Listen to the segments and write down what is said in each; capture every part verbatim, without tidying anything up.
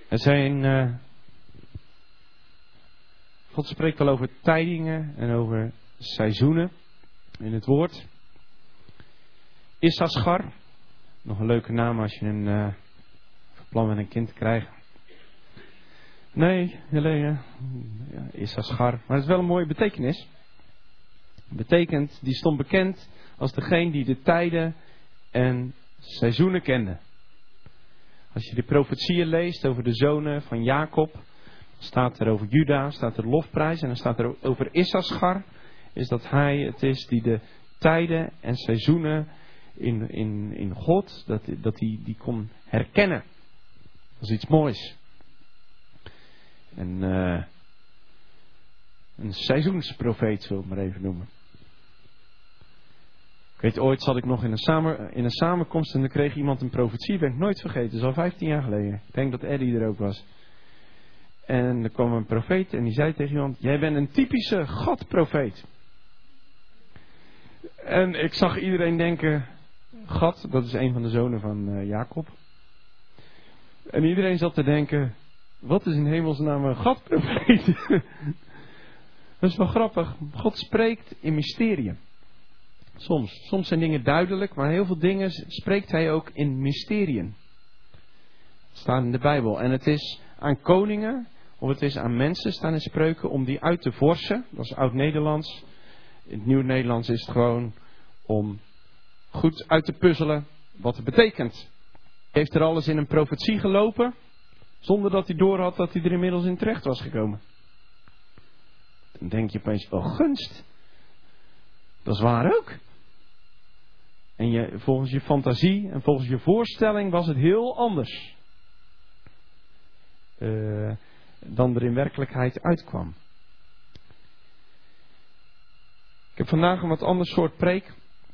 Er zijn... Uh, God spreekt al over tijdingen en over seizoenen in het woord. Issachar. Nog een leuke naam als je een uh, plan met een kind te krijgen. Nee, Helene. Ja, Issachar. Maar het is wel een mooie betekenis. Betekent, die stond bekend als degene die de tijden en seizoenen kende. Als je de profetieën leest over de zonen van Jacob, staat er over Juda, staat er lofprijs. En dan staat er over Issachar, is dat hij het is die de tijden en seizoenen in, in, in God, dat, dat hij die kon herkennen. Dat is iets moois. En uh, een seizoensprofeet, zullen we het maar even noemen. Ik weet, ooit zat ik nog in een, samen, in een samenkomst en dan kreeg iemand een profetie. Ben ik nooit vergeten, dat is al vijftien jaar geleden. Ik denk dat Eddie er ook was. En er kwam een profeet en die zei tegen iemand: jij bent een typische Gad-profeet. En ik zag iedereen denken: Gad, dat is een van de zonen van uh, Jacob. En iedereen zat te denken: wat is in hemelsnaam een Gad-profeet? Dat is wel grappig. God spreekt in mysterieën. Soms. Soms zijn dingen duidelijk, maar heel veel dingen spreekt hij ook in mysterieën. Het staat in de Bijbel. En het is aan koningen, of het is aan mensen, staan in spreuken, om die uit te vorsen. Dat is oud-Nederlands. In het Nieuw-Nederlands is het gewoon om goed uit te puzzelen wat het betekent. Heeft er alles in een profetie gelopen, zonder dat hij doorhad dat hij er inmiddels in terecht was gekomen. Dan denk je opeens: oh, gunst. Dat is waar ook. En je, volgens je fantasie en volgens je voorstelling was het heel anders. Uh, dan er in werkelijkheid uitkwam. Ik heb vandaag een wat ander soort preek.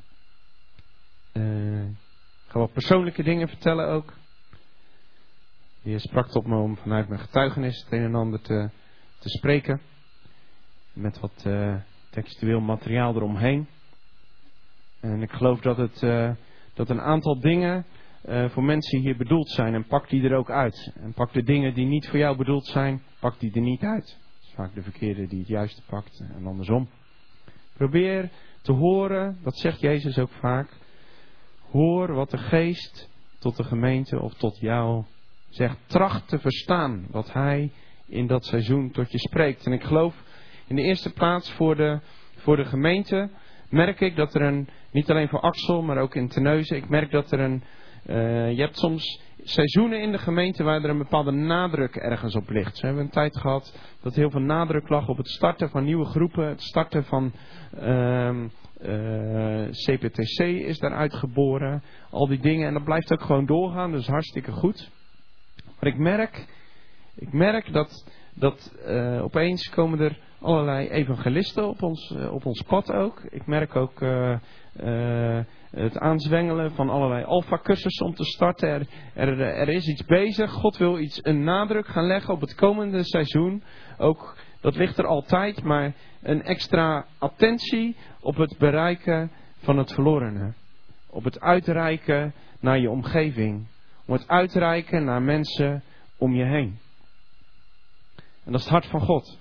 Uh, ik ga wat persoonlijke dingen vertellen ook. Je sprak tot me om vanuit mijn getuigenis het een en ander te, te spreken. Met wat uh, textueel materiaal eromheen. En ik geloof dat, het, uh, dat een aantal dingen uh, voor mensen hier bedoeld zijn. En pak die er ook uit. En pak de dingen die niet voor jou bedoeld zijn, pak die er niet uit. Het is vaak de verkeerde die het juiste pakt en andersom. Probeer te horen, dat zegt Jezus ook vaak. Hoor wat de geest tot de gemeente of tot jou zegt. Tracht te verstaan wat hij in dat seizoen tot je spreekt. En ik geloof in de eerste plaats voor de, voor de gemeente merk ik dat er een, niet alleen voor Axel, maar ook in Terneuzen, ik merk dat er een, uh, je hebt soms seizoenen in de gemeente waar er een bepaalde nadruk ergens op ligt. We hebben een tijd gehad dat heel veel nadruk lag op het starten van nieuwe groepen, het starten van uh, uh, C P T C is daaruit geboren, al die dingen, en dat blijft ook gewoon doorgaan, dus hartstikke goed. Maar ik merk, ik merk dat, dat uh, opeens komen er allerlei evangelisten op ons, uh, op ons pad ook. Ik merk ook uh, uh, het aanzwengelen van allerlei alpha-cursussen om te starten. Er, er, er is iets bezig. God wil iets, een nadruk gaan leggen op het komende seizoen. Ook, dat ligt er altijd, maar een extra attentie op het bereiken van het verlorene. Op het uitreiken naar je omgeving. Om het uitreiken naar mensen om je heen. En dat is het hart van God.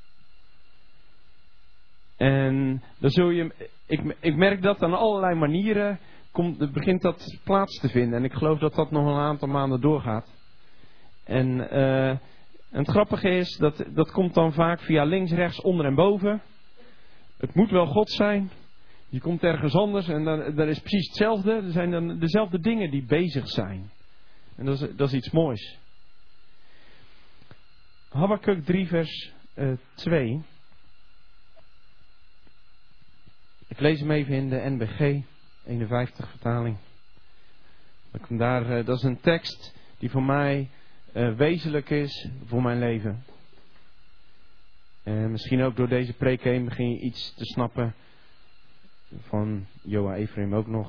En dan zul je, ik, ik merk dat aan allerlei manieren komt, begint dat plaats te vinden. En ik geloof dat dat nog een aantal maanden doorgaat. En, uh, en het grappige is, dat, dat komt dan vaak via links, rechts, onder en boven. Het moet wel God zijn. Je komt ergens anders en dan, dat is precies hetzelfde. Er zijn dan dezelfde dingen die bezig zijn. En dat is, dat is iets moois. Habakuk drie vers uh, twee. Ik lees hem even in de N B G eenenvijftig vertaling. Daar, uh, dat is een tekst die voor mij uh, wezenlijk is voor mijn leven. En misschien ook door deze preek heen begin je iets te snappen van Joa Ephraim ook nog.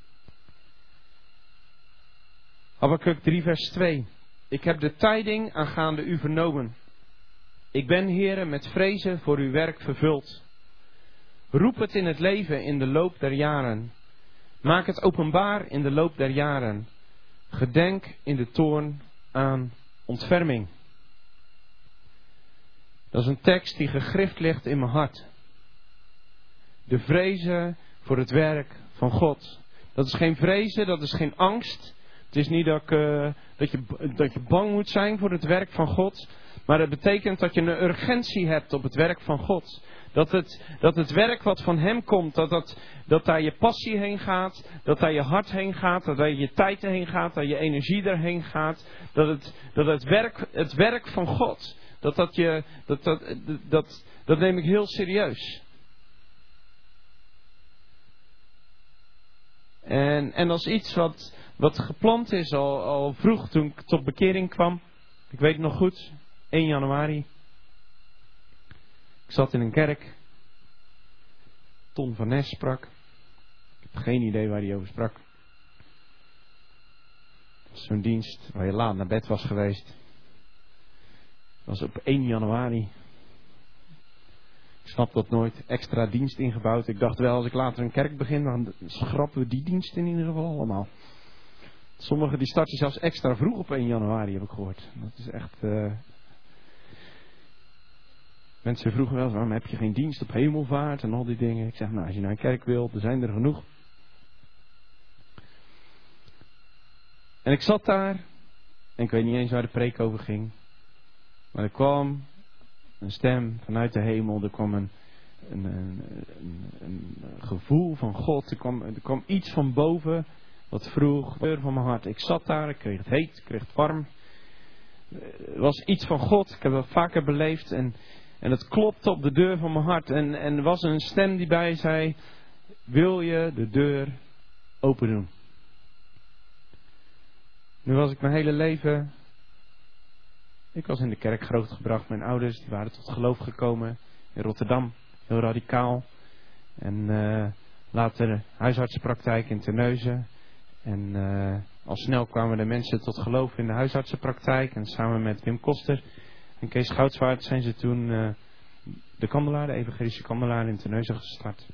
Habakuk drie vers twee. Ik heb de tijding aangaande u vernomen. Ik ben, Heere, met vrezen voor uw werk vervuld. Roep het in het leven in de loop der jaren. Maak het openbaar in de loop der jaren. Gedenk in de toorn aan ontferming. Dat is een tekst die gegrift ligt in mijn hart. De vrezen voor het werk van God. Dat is geen vrezen, dat is geen angst. Het is niet dat, ik, uh, dat, je, dat je bang moet zijn voor het werk van God. Maar het betekent dat je een urgentie hebt op het werk van God. Dat het, dat het werk wat van Hem komt, dat, dat, dat daar je passie heen gaat. Dat daar je hart heen gaat. Dat daar je tijd heen gaat. Dat je energie erheen gaat. Dat het, dat het, werk, het werk van God, dat, dat, je, dat, dat, dat, dat neem ik heel serieus. En, en als iets wat, wat gepland is al, al vroeg toen ik tot bekering kwam. Ik weet het nog goed, één januari. Ik zat in een kerk. Ton van Nes sprak. Ik heb geen idee waar hij over sprak. Het was zo'n dienst waar je laat naar bed was geweest. Het was op één januari. Ik snap dat nooit. Extra dienst ingebouwd. Ik dacht wel, als ik later een kerk begin, dan schrappen we die dienst in ieder geval allemaal. Sommigen die starten zelfs extra vroeg op één januari, heb ik gehoord. Dat is echt... Uh... Mensen vroegen wel, waarom heb je geen dienst op hemelvaart en al die dingen. Ik zeg, nou, als je naar een kerk wilt, er zijn er genoeg. En ik zat daar. En ik weet niet eens waar de preek over ging. Maar er kwam een stem vanuit de hemel. Er kwam een, een, een, een, een gevoel van God. Er kwam, er kwam iets van boven wat vroeg. De deur van mijn hart. Ik zat daar, ik kreeg het heet, ik kreeg het warm. Er was iets van God. Ik heb dat vaker beleefd. En, en het klopte op de deur van mijn hart. En, en er was een stem die bij zei: wil je de deur open doen? Nu was ik mijn hele leven... Ik was in de kerk grootgebracht. Mijn ouders die waren tot geloof gekomen in Rotterdam. Heel radicaal. En uh, later huisartsenpraktijk in Terneuzen. En uh, al snel kwamen de mensen tot geloof in de huisartsenpraktijk. En samen met Wim Koster en Kees Goudswaard zijn ze toen uh, de Kandelaar, de evangelische Kandelaar in Terneuzen gestart.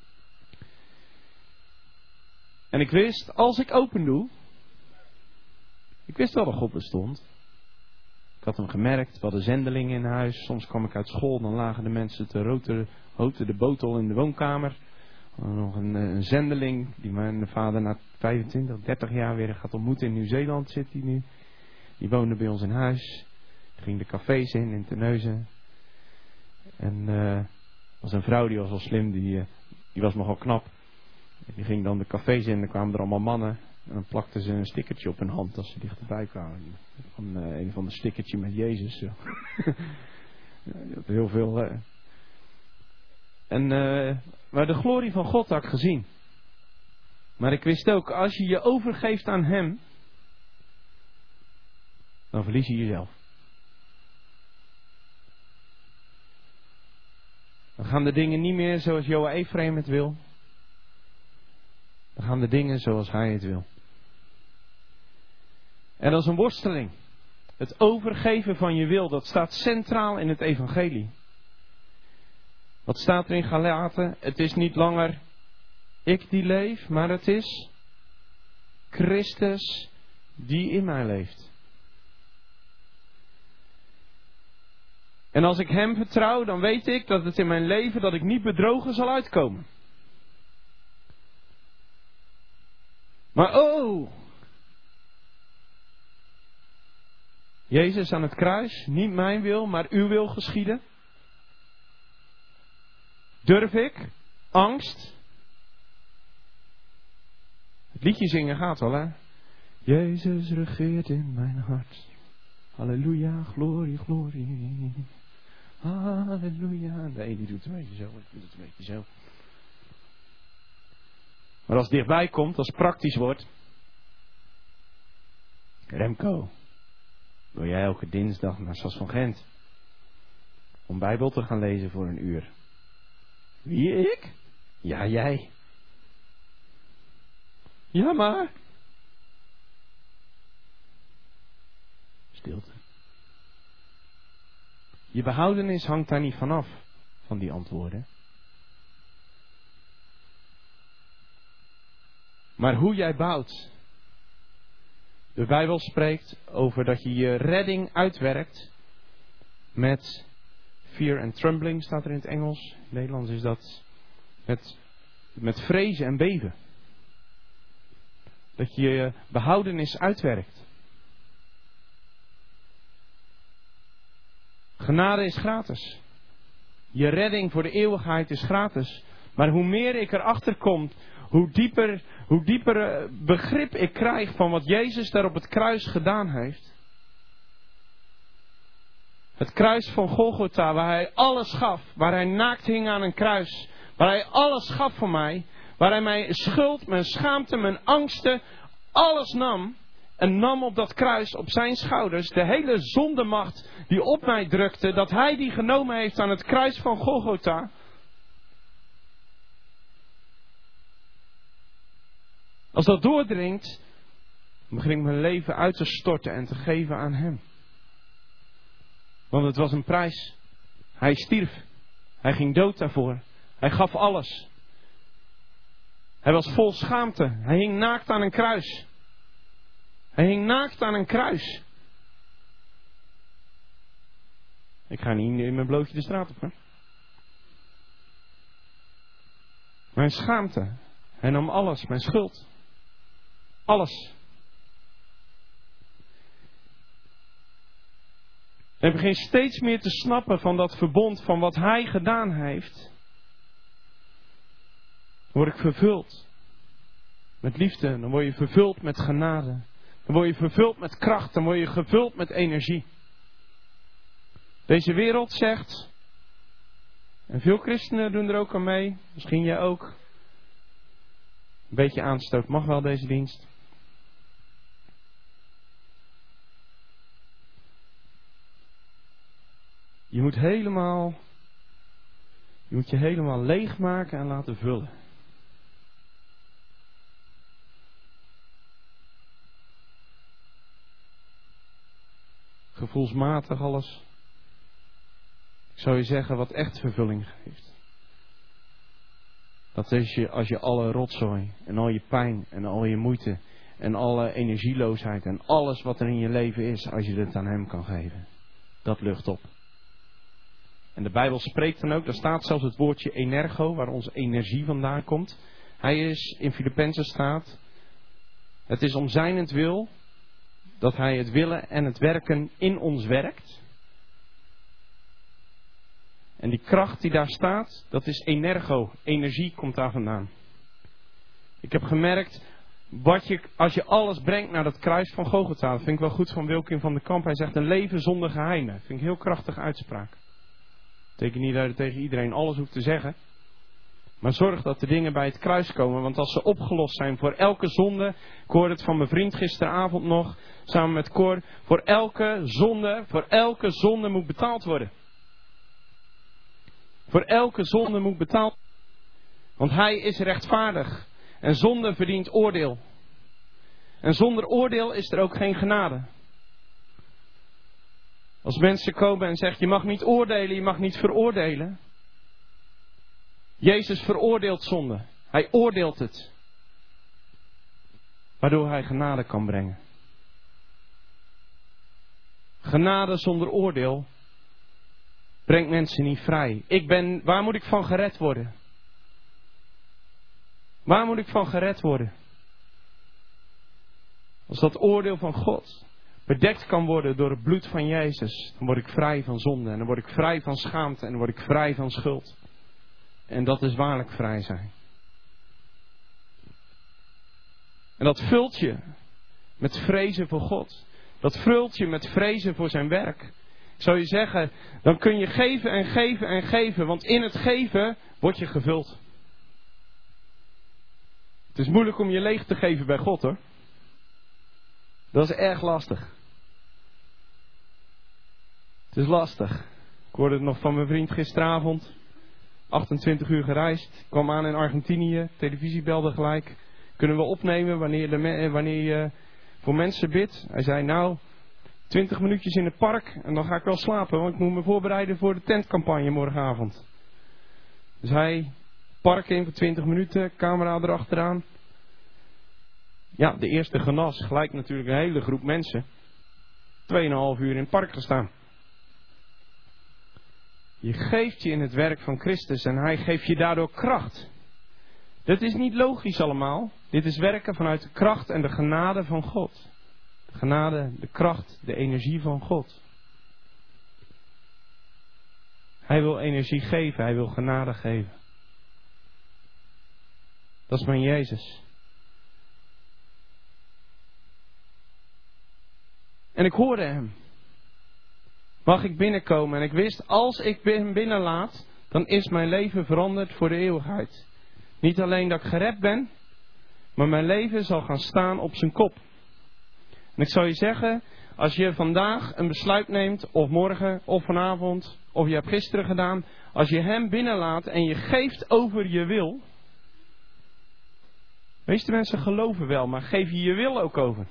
En ik wist, als ik open doe... Ik wist wel dat God bestond. Ik had hem gemerkt, we hadden zendelingen in huis. Soms kwam ik uit school, dan lagen de mensen te roten, roten de botel in de woonkamer. Nog een, een zendeling die mijn vader na vijfentwintig, dertig jaar weer gaat ontmoeten in Nieuw-Zeeland zit hij nu. Die woonde bij ons in huis. Die ging de cafés in, in Terneuzen. En er uh, was een vrouw, die was wel slim, die, uh, die was nogal knap. En die ging dan de cafés in en dan kwamen er allemaal mannen. En dan plakten ze een stickertje op hun hand als ze dichterbij kwamen. Van, uh, een van de stickertje met Jezus. Ja, die had heel veel. Uh... En, uh, maar de glorie van God had ik gezien. Maar ik wist ook, als je je overgeeft aan Hem, dan verlies je jezelf. Dan gaan de dingen niet meer zoals Joa Ephraim het wil. Dan gaan de dingen zoals Hij het wil. En dat is een worsteling. Het overgeven van je wil, dat staat centraal in het evangelie. Wat staat er in Galaten? Het is niet langer ik die leef, maar het is Christus die in mij leeft. En als ik Hem vertrouw, dan weet ik dat het in mijn leven, dat ik niet bedrogen zal uitkomen. Maar oh, Jezus aan het kruis, niet mijn wil, maar uw wil geschieden. Durf ik? Angst? Het liedje zingen gaat wel, hè? Jezus regeert in mijn hart. Halleluja, glorie, glorie. Halleluja. Nee, die doet het een beetje zo, ik doe het een beetje zo. Maar als het dichtbij komt, als het praktisch wordt. Remco, wil jij elke dinsdag naar Sas van Gent? Om Bijbel te gaan lezen voor een uur. Wie, ik? Ja, jij. Ja, maar. Stilte. Je behoudenis hangt daar niet vanaf, van die antwoorden. Maar hoe jij bouwt, De Bijbel spreekt over dat je je redding uitwerkt met fear and trembling, staat er in het Engels. In het Nederlands is dat met, met vrezen en beven. Dat je je behoudenis uitwerkt. Genade is gratis. Je redding voor de eeuwigheid is gratis. Maar hoe meer ik erachter kom, hoe dieper, hoe dieper begrip ik krijg van wat Jezus daar op het kruis gedaan heeft. Het kruis van Golgotha, waar hij alles gaf. Waar hij naakt hing aan een kruis. Waar hij alles gaf voor mij. Waar hij mijn schuld, mijn schaamte, mijn angsten, alles nam. En nam op dat kruis, op zijn schouders, de hele zondemacht die op mij drukte. Dat hij die genomen heeft aan het kruis van Golgotha. Als dat doordringt, dan begin ik mijn leven uit te storten en te geven aan hem. Want het was een prijs. Hij stierf. Hij ging dood daarvoor. Hij gaf alles. Hij was vol schaamte. Hij hing naakt aan een kruis. Hij hing naakt aan een kruis. Ik ga niet in mijn blootje de straat op, hè. Mijn schaamte. Hij nam alles. Mijn schuld. Alles. En ik begin steeds meer te snappen van dat verbond, van wat hij gedaan heeft. Dan word ik vervuld met liefde. Dan word je vervuld met genade. Dan word je vervuld met kracht. Dan word je gevuld met energie. Deze wereld zegt, en veel christenen doen er ook aan mee, misschien jij ook. Een beetje aanstoot mag wel deze dienst. Je moet helemaal, je moet je helemaal leegmaken en laten vullen. Gevoelsmatig alles. Ik zou je zeggen wat echt vervulling geeft. Dat is je als je alle rotzooi en al je pijn en al je moeite en alle energieloosheid en alles wat er in je leven is, als je het aan hem kan geven. Dat lucht op. En de Bijbel spreekt dan ook, daar staat zelfs het woordje energo, waar onze energie vandaan komt. Hij is, in Filippenzen staat, het is om zijnentwil dat hij het willen en het werken in ons werkt. En die kracht die daar staat, dat is energo. Energie komt daar vandaan. Ik heb gemerkt, wat je, als je alles brengt naar dat kruis van Golgotha, dat vind ik wel goed van Wilkin van de Kamp. Hij zegt een leven zonder geheimen. Dat vind ik een heel krachtige uitspraak. Dat betekent niet dat je tegen iedereen alles hoeft te zeggen. Maar zorg dat de dingen bij het kruis komen. Want als ze opgelost zijn voor elke zonde. Ik hoorde het van mijn vriend gisteravond nog. Samen met Cor. Voor elke zonde. Voor elke zonde moet betaald worden. Voor elke zonde moet betaald worden. Want hij is rechtvaardig. En zonde verdient oordeel. En zonder oordeel is er ook geen genade. Als mensen komen en zeggen, je mag niet oordelen, je mag niet veroordelen. Jezus veroordeelt zonde. Hij oordeelt het. Waardoor hij genade kan brengen. Genade zonder oordeel brengt mensen niet vrij. Ik ben, waar moet ik van gered worden? Waar moet ik van gered worden? Als dat oordeel van God bedekt kan worden door het bloed van Jezus, dan word ik vrij van zonde. En dan word ik vrij van schaamte. En dan word ik vrij van schuld. En dat is waarlijk vrij zijn. En dat vult je met vrezen voor God. Dat vult je met vrezen voor zijn werk. Ik zou je zeggen, dan kun je geven en geven en geven. Want in het geven word je gevuld. Het is moeilijk om je leeg te geven bij God, hoor. Dat is erg lastig. Het is lastig. Ik hoorde het nog van mijn vriend gisteravond. achtentwintig uur gereisd. Ik kwam aan in Argentinië. Televisie belde gelijk. Kunnen we opnemen wanneer, de me- wanneer je voor mensen bidt? Hij zei, nou, twintig minuutjes in het park. En dan ga ik wel slapen. Want ik moet me voorbereiden voor de tentcampagne morgenavond. Dus hij, park in voor twintig minuten. Camera erachteraan. Ja, de eerste genas gelijk natuurlijk een hele groep mensen. Tweeënhalf uur in het park gestaan. Je geeft je in het werk van Christus en hij geeft je daardoor kracht. Dit is niet logisch allemaal. Dit is werken vanuit de kracht en de genade van God. De genade, de kracht, de energie van God. Hij wil energie geven, hij wil genade geven. Dat is mijn Jezus. En ik hoorde hem. Mag ik binnenkomen? En ik wist, als ik hem binnenlaat, dan is mijn leven veranderd voor de eeuwigheid. Niet alleen dat ik gered ben, maar mijn leven zal gaan staan op zijn kop. En ik zal je zeggen, als je vandaag een besluit neemt, of morgen, of vanavond, of je hebt gisteren gedaan, als je hem binnenlaat en je geeft over je wil. De meeste mensen geloven wel, maar geef je je wil ook over.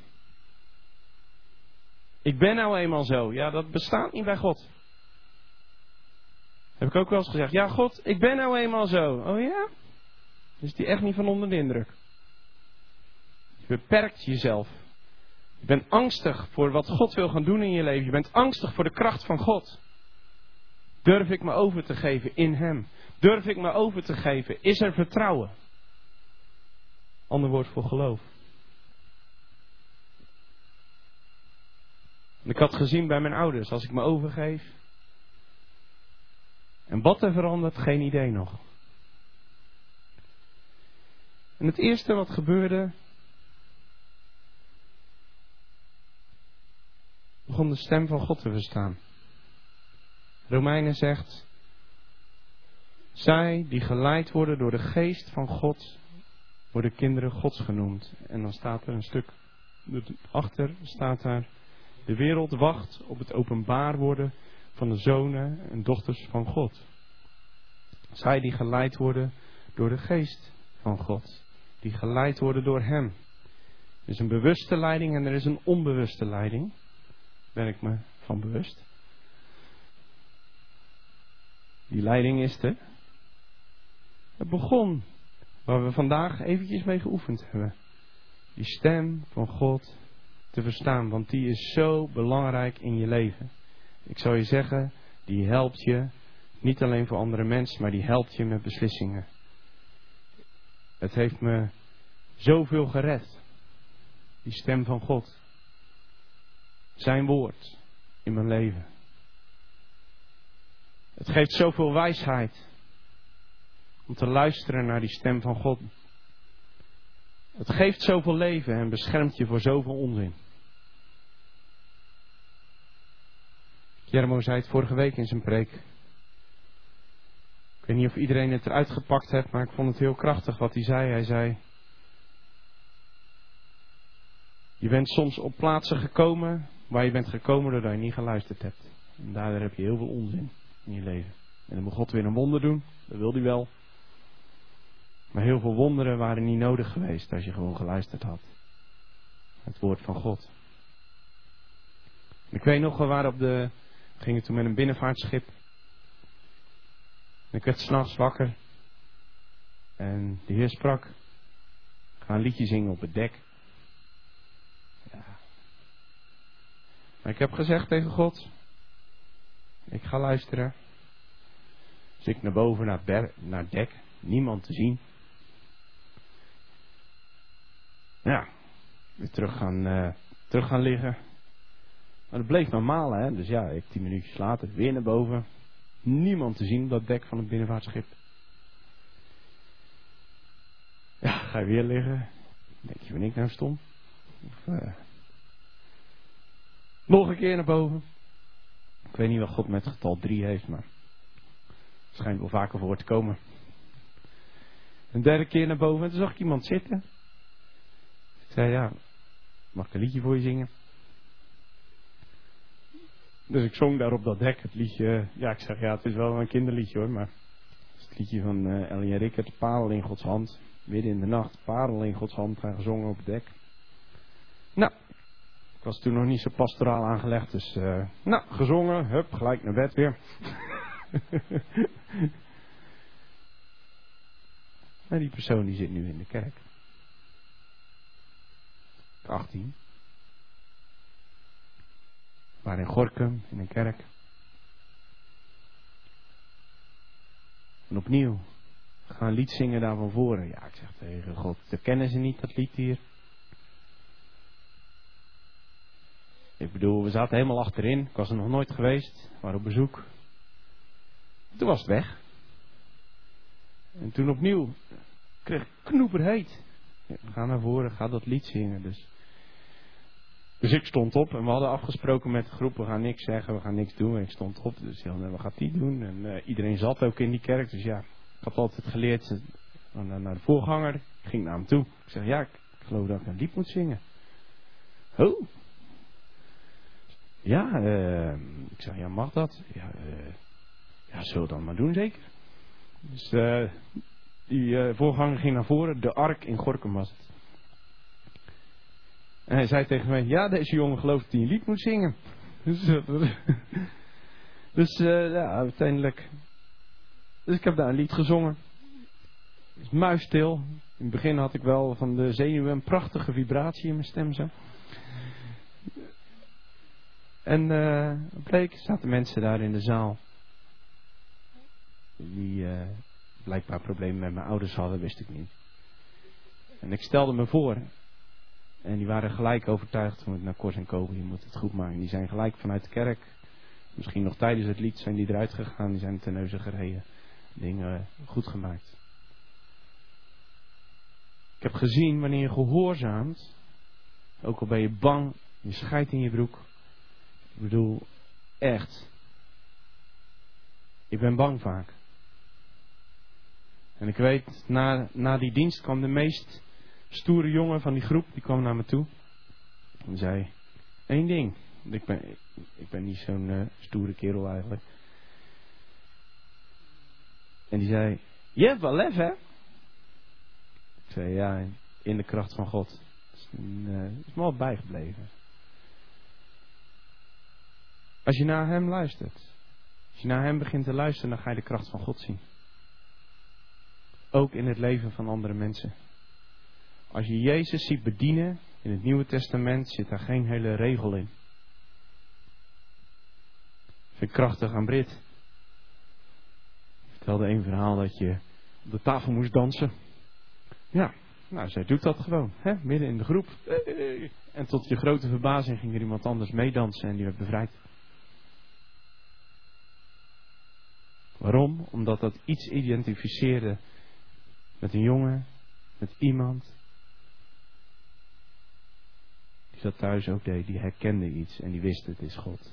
Ik ben nou eenmaal zo. Ja, dat bestaat niet bij God. Heb ik ook wel eens gezegd. Ja, God, ik ben nou eenmaal zo. Oh ja? Is die echt niet van onder de indruk? Je beperkt jezelf. Je bent angstig voor wat God wil gaan doen in je leven. Je bent angstig voor de kracht van God. Durf ik me over te geven in hem? Durf ik me over te geven? Is er vertrouwen? Ander woord voor geloof. En ik had gezien bij mijn ouders, als ik me overgeef. En wat er verandert, geen idee nog. En het eerste wat gebeurde, begon de stem van God te verstaan. Romeinen zegt, zij die geleid worden door de geest van God, worden kinderen Gods genoemd. En dan staat er een stuk achter, staat daar, de wereld wacht op het openbaar worden van de zonen en dochters van God. Zij die geleid worden door de geest van God. Die geleid worden door hem. Er is een bewuste leiding en er is een onbewuste leiding. Daar ben ik me van bewust. Die leiding is er. Het begon waar we vandaag eventjes mee geoefend hebben. Die stem van God te verstaan, want die is zo belangrijk in je leven. Ik zou je zeggen, die helpt je niet alleen voor andere mensen, maar die helpt je met beslissingen. Het heeft me zoveel gered. Die stem van God. Zijn woord in mijn leven. Het geeft zoveel wijsheid om te luisteren naar die stem van God. Het geeft zoveel leven en beschermt je voor zoveel onzin. Jermo zei het vorige week in zijn preek. Ik weet niet of iedereen het eruit gepakt heeft, maar ik vond het heel krachtig wat hij zei. Hij zei, je bent soms op plaatsen gekomen waar je bent gekomen doordat je niet geluisterd hebt. En daardoor heb je heel veel onzin in je leven. En dan moet God weer een wonder doen, dat wil hij wel. Maar heel veel wonderen waren niet nodig geweest als je gewoon geluisterd had. Het woord van God. En ik weet nog, we waren op de, we gingen toen met een binnenvaartschip. En ik werd 's nachts wakker. En de Heer sprak. Ga een liedje zingen op het dek. Ja. Maar ik heb gezegd tegen God. Ik ga luisteren. Dus ik naar boven naar het, ber- naar het dek. Niemand te zien. Ja. Weer terug gaan, uh, terug gaan liggen. Maar dat bleef normaal, hè. Dus ja, ik tien minuutjes later weer naar boven. Niemand te zien op dat dek van het binnenvaartschip. Ja, ga je weer liggen. Denk je, ben ik nou stom? Of, uh, nog een keer naar boven. Ik weet niet wat God met getal drie heeft, maar het schijnt wel vaker voor te komen. Een derde keer naar boven en toen zag ik iemand zitten. Ik zei, ja, mag ik een liedje voor je zingen? Dus ik zong daar op dat dek het liedje. Ja, ik zeg, ja, het is wel een kinderliedje hoor, maar het is het liedje van uh, Ellie en Rickert, Parel in Gods hand. Midden in de nacht, Parel in Gods hand, gaan gezongen op het dek. Nou, ik was toen nog niet zo pastoraal aangelegd, dus uh, nou, gezongen, hup, gelijk naar bed weer. Maar die persoon die zit nu in de kerk. achttien. We waren in Gorinchem, in een kerk. En opnieuw, we gaan een lied zingen daar van voren. Ja, ik zeg tegen God, dat kennen ze niet, dat lied hier. Ik bedoel, we zaten helemaal achterin. Ik was er nog nooit geweest. We waren op bezoek. Toen was het weg. En toen opnieuw kreeg ik knoeperheet. Ja, ga naar voren, ga dat lied zingen. Dus. dus ik stond op en we hadden afgesproken met de groep. We gaan niks zeggen, we gaan niks doen. En ik stond op, dus ja, wat gaat die doen? En uh, iedereen zat ook in die kerk. Dus ja, ik had altijd geleerd uh, naar de voorganger. Ik ging naar hem toe. Ik zeg, ja, ik, ik geloof dat ik een lied moet zingen. Oh. Ja, uh, ik zeg, ja, mag dat? Ja, uh, ja, zullen we dan maar doen, zeker. Dus uh, die uh, voorganger ging naar voren. De ark in Gorinchem was het. En hij zei tegen mij, ja, deze jongen gelooft dat hij een lied moet zingen. Dus, uh, dus uh, ja, uiteindelijk. Dus ik heb daar een lied gezongen. Het is muisstil. In het begin had ik wel van de zenuwen een prachtige vibratie in mijn stem zo. En uh, bleek, zaten mensen daar in de zaal. Die uh, blijkbaar problemen met mijn ouders hadden, wist ik niet. En ik stelde me voor. En die waren gelijk overtuigd van naar Kors en Kobe, je moet het goed maken. Die zijn gelijk vanuit de kerk. Misschien nog tijdens het lied zijn die eruit gegaan. Die zijn ten neuzen gereden. Dingen goed gemaakt. Ik heb gezien wanneer je gehoorzaamt. Ook al ben je bang. Je scheidt in je broek. Ik bedoel, echt. Ik ben bang vaak. En ik weet, na, na die dienst kwam de meest stoere jongen van die groep. Die kwam naar me toe. En zei, één ding. Ik ben, ik, ik ben niet zo'n uh, stoere kerel eigenlijk. En die zei, je hebt wel lef, hè? Ik zei, ja, in de kracht van God. Dat is, een, uh, is me al bijgebleven. Als je naar hem luistert. Als je naar hem begint te luisteren, dan ga je de kracht van God zien. Ook in het leven van andere mensen. Als je Jezus ziet bedienen, in het Nieuwe Testament zit daar geen hele regel in. Vind ik krachtig aan Brit. Ik vertelde een verhaal dat je op de tafel moest dansen. Ja, nou, zij doet dat gewoon. Hè? Midden in de groep. En tot je grote verbazing ging er iemand anders meedansen en die werd bevrijd. Waarom? Omdat dat iets identificeerde met een jongen, met iemand die dat thuis ook deed. Die herkende iets en die wist het is God.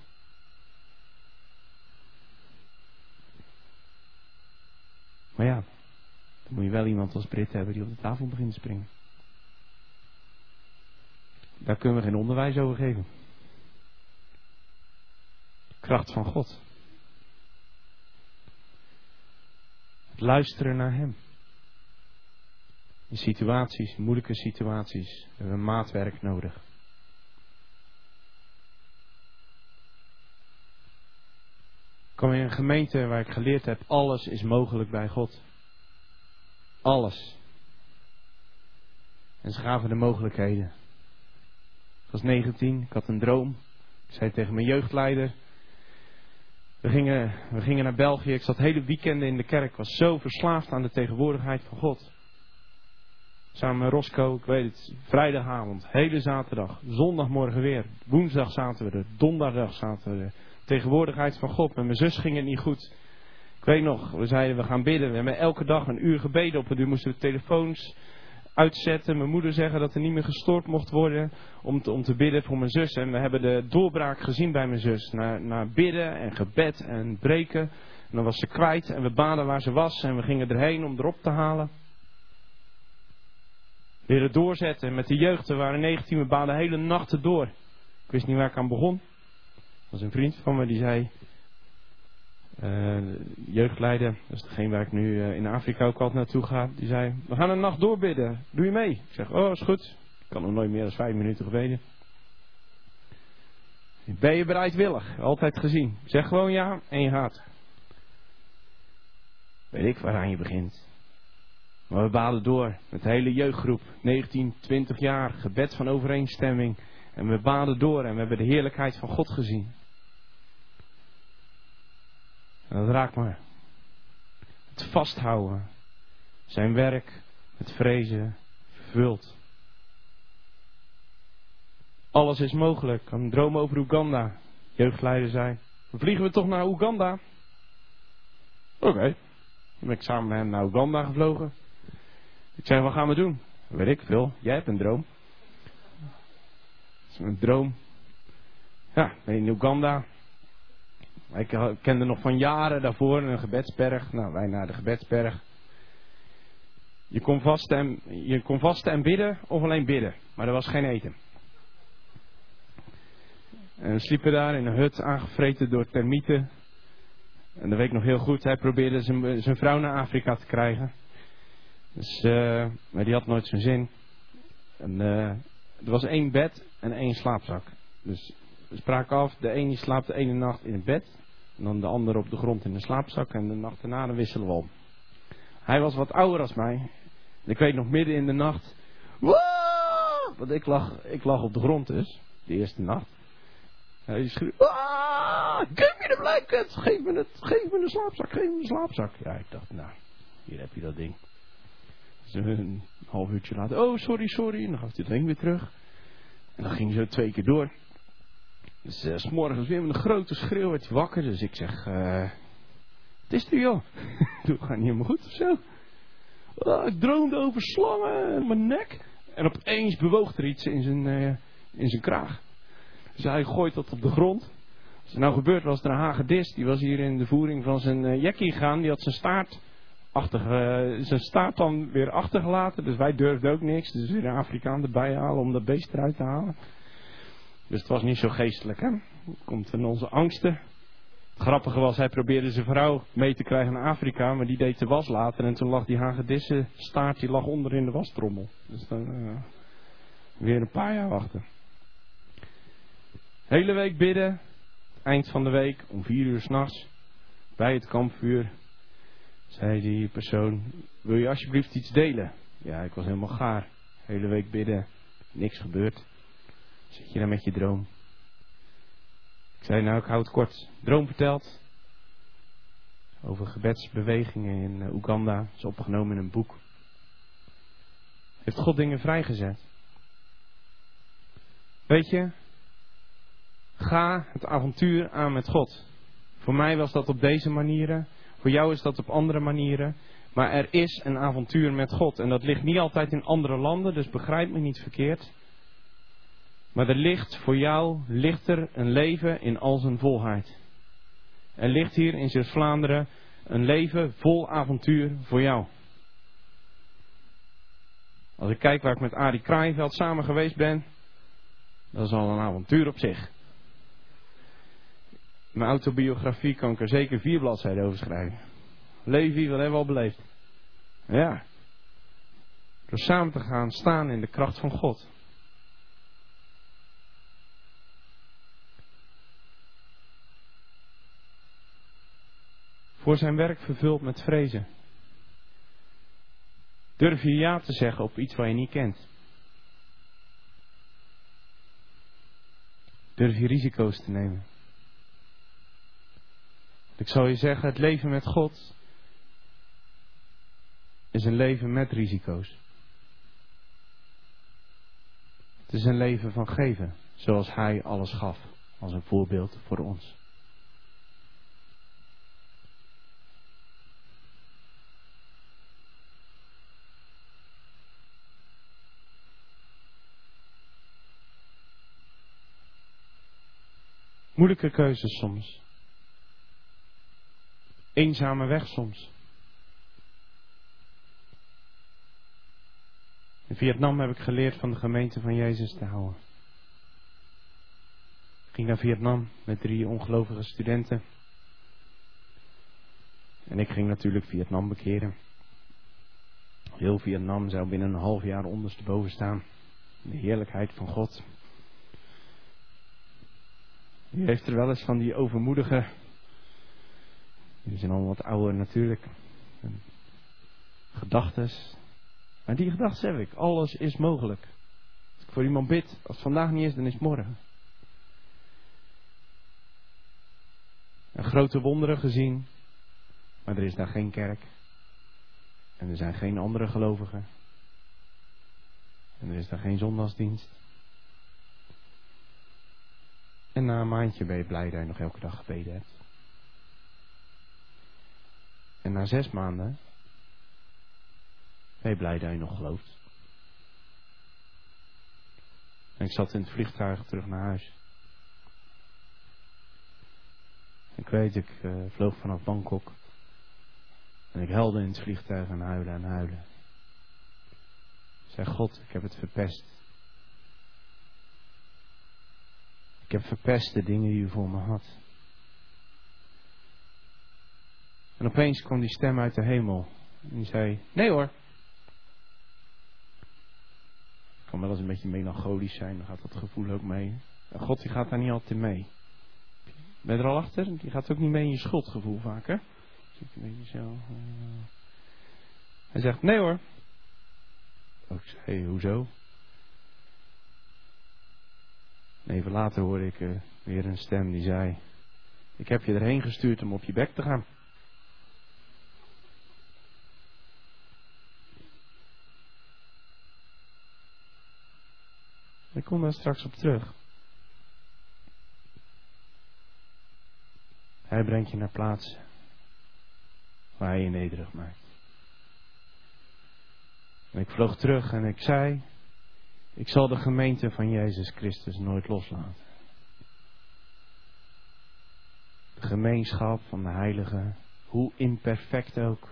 Maar ja, dan moet je wel iemand als Brit hebben die op de tafel begint te springen. Daar kunnen we geen onderwijs over geven. Kracht van God. Het luisteren naar hem. In situaties, moeilijke situaties, hebben we maatwerk nodig. Ik kom in een gemeente waar ik geleerd heb, alles is mogelijk bij God. Alles. En ze gaven de mogelijkheden. Ik was negentien, ik had een droom. Ik zei tegen mijn jeugdleider. We gingen, we gingen naar België. Ik zat hele weekenden in de kerk. Ik was zo verslaafd aan de tegenwoordigheid van God. Samen met Roscoe, ik weet het, vrijdagavond, hele zaterdag, zondagmorgen weer. Woensdag zaten we er, donderdag zaten we er. Tegenwoordigheid van God. Met mijn zus ging het niet goed. Ik weet nog, we zeiden we gaan bidden. We hebben elke dag een uur gebeden. Op een uur moesten we telefoons uitzetten. Mijn moeder zeggen dat er niet meer gestoord mocht worden om te, om te bidden voor mijn zus. En we hebben de doorbraak gezien bij mijn zus. Naar, naar bidden en gebed en breken. En dan was ze kwijt en we baden waar ze was. En we gingen erheen om erop te halen. Leren doorzetten. Met de jeugd, we waren negentien, we baden hele nachten door. Ik wist niet waar ik aan begon. Er was een vriend van me die zei... Uh, jeugdleider, dat is degene waar ik nu uh, in Afrika ook altijd naartoe ga. Die zei, we gaan een nacht doorbidden. Doe je mee? Ik zeg, oh is goed. Ik kan nog nooit meer dan vijf minuten gebeden. Ben je bereidwillig? Altijd gezien. Zeg gewoon ja en je gaat. Weet ik waaraan je begint. Maar we baden door met de hele jeugdgroep, negentien, twintig jaar, gebed van overeenstemming. En we baden door en we hebben de heerlijkheid van God gezien. En dat raakt me. Het vasthouden. Zijn werk, het vrezen, vervult. Alles is mogelijk. Ik had een droom over Oeganda. Jeugdleider zei, dan vliegen we toch naar Oeganda? Oké. Okay. Dan ben ik samen met hem naar Oeganda gevlogen. Ik zei, wat gaan we doen? Weet ik veel. Jij hebt een droom. Dat is een droom. Ja, ben in Oeganda. Ik kende nog van jaren daarvoor een gebedsberg. Nou, wij naar de gebedsberg. Je kon vasten en, je kon vasten en bidden of alleen bidden. Maar er was geen eten. En we sliepen daar in een hut aangevreten door termieten. En dat weet ik nog heel goed. Hij probeerde zijn, zijn vrouw naar Afrika te krijgen. Dus, uh, maar die had nooit zijn zin. En, uh, er was één bed en één slaapzak. Dus we spraken af. De ene slaapt de ene nacht in het bed. En dan de andere op de grond in de slaapzak. En de nacht daarna dan wisselen we om. Hij was wat ouder als mij. En ik weet nog midden in de nacht. Wow! Want ik lag, ik lag op de grond dus. De eerste nacht. Hij schreeuwde. Geef me de blanket! Geef me het! Geef me de slaapzak! Geef me de slaapzak! Ja, ik dacht, nou, hier heb je dat ding. Dus een half uurtje later. Oh, sorry, sorry. En dan gaf hij het ding weer terug. En dan ging hij zo twee keer door. Dus uh, 's morgens weer met een grote schreeuw werd hij wakker. Dus ik zeg, uh, het is er joh. Doe, gaat niet helemaal goed of zo. Oh, ik droomde over slangen en mijn nek. En opeens bewoog er iets in zijn, uh, in zijn kraag. Dus hij gooit dat op de grond. Wat er nou gebeurd was, er een hagedis. Die was hier in de voering van zijn uh, jekkie gegaan. Die had zijn staart, achter, uh, zijn staart dan weer achtergelaten. Dus wij durfden ook niks. Dus weer een Afrikaan erbij halen om dat beest eruit te halen. Dus het was niet zo geestelijk, hè. Komt van onze angsten. Het grappige was, hij probeerde zijn vrouw mee te krijgen naar Afrika. Maar die deed de was later. En toen lag die hagedissen staart, die lag onder in de wastrommel. Dus dan uh, weer een paar jaar wachten. Hele week bidden. Eind van de week, om vier uur 's nachts. Bij het kampvuur. Zei die persoon, wil je alsjeblieft iets delen? Ja, ik was helemaal gaar. Hele week bidden. Niks gebeurd. Zit je daar met je droom? Ik zei, nou, ik hou het kort. Droom verteld. Over gebedsbewegingen in uh, Oeganda. Dat is opgenomen in een boek. Heeft God dingen vrijgezet? Weet je, ga het avontuur aan met God. Voor mij was dat op deze manieren. Voor jou is dat op andere manieren. Maar er is een avontuur met God. En dat ligt niet altijd in andere landen. Dus begrijp me niet verkeerd. Maar er ligt voor jou, ligt er een leven in al zijn volheid. Er ligt hier in Zeeuws-Vlaanderen een leven vol avontuur voor jou. Als ik kijk waar ik met Arie Kraaienveld samen geweest ben. Dat is al een avontuur op zich. Mijn autobiografie kan ik er zeker vier bladzijden over schrijven. Levi, wat hebben we al beleefd? Ja. Door samen te gaan staan in de kracht van God. Voor zijn werk vervuld met vrezen. Durf je ja te zeggen op iets wat je niet kent. Durf je risico's te nemen. Ik zal je zeggen, het leven met God is een leven met risico's. Het is een leven van geven, zoals Hij alles gaf, als een voorbeeld voor ons. Moeilijke keuzes soms. Eenzame weg soms. In Vietnam heb ik geleerd van de gemeente van Jezus te houden. Ik ging naar Vietnam met drie ongelovige studenten. En ik ging natuurlijk Vietnam bekeren. Heel Vietnam zou binnen een half jaar ondersteboven staan. De heerlijkheid van God. U heeft er wel eens van die overmoedige. Die zijn al wat ouder natuurlijk. gedachtes. Maar die gedachten heb ik. Alles is mogelijk. Als ik voor iemand bid, als het vandaag niet is, dan is het morgen. En grote wonderen gezien, maar er is daar geen kerk. En er zijn geen andere gelovigen. En er is daar geen zondagsdienst. En na een maandje ben je blij dat je nog elke dag gebeden hebt. En na zes maanden ben je blij dat je nog gelooft. En ik zat in het vliegtuig terug naar huis. Ik weet, ik uh, vloog vanaf Bangkok. En ik huilde in het vliegtuig en huilen en huilen. Ik zei, God, ik heb het verpest. Ik heb verpest de dingen die u voor me had. En opeens kwam die stem uit de hemel. En die zei, nee hoor. Het kan wel eens een beetje melancholisch zijn, dan gaat dat gevoel ook mee. En God die gaat daar niet altijd mee. Ben je er al achter? Die gaat ook niet mee in je schuldgevoel vaak, hè? Zit een beetje zo. Uh... Hij zegt, nee hoor. Oh, ik zei, hey, hoezo? En even later hoorde ik uh, weer een stem die zei, ik heb je erheen gestuurd om op je bek te gaan. Ik kom daar straks op terug. Hij brengt je naar plaatsen waar hij je nederig maakt. En ik vloog terug en ik zei, ik zal de gemeente van Jezus Christus nooit loslaten. De gemeenschap van de heiligen, hoe imperfect ook.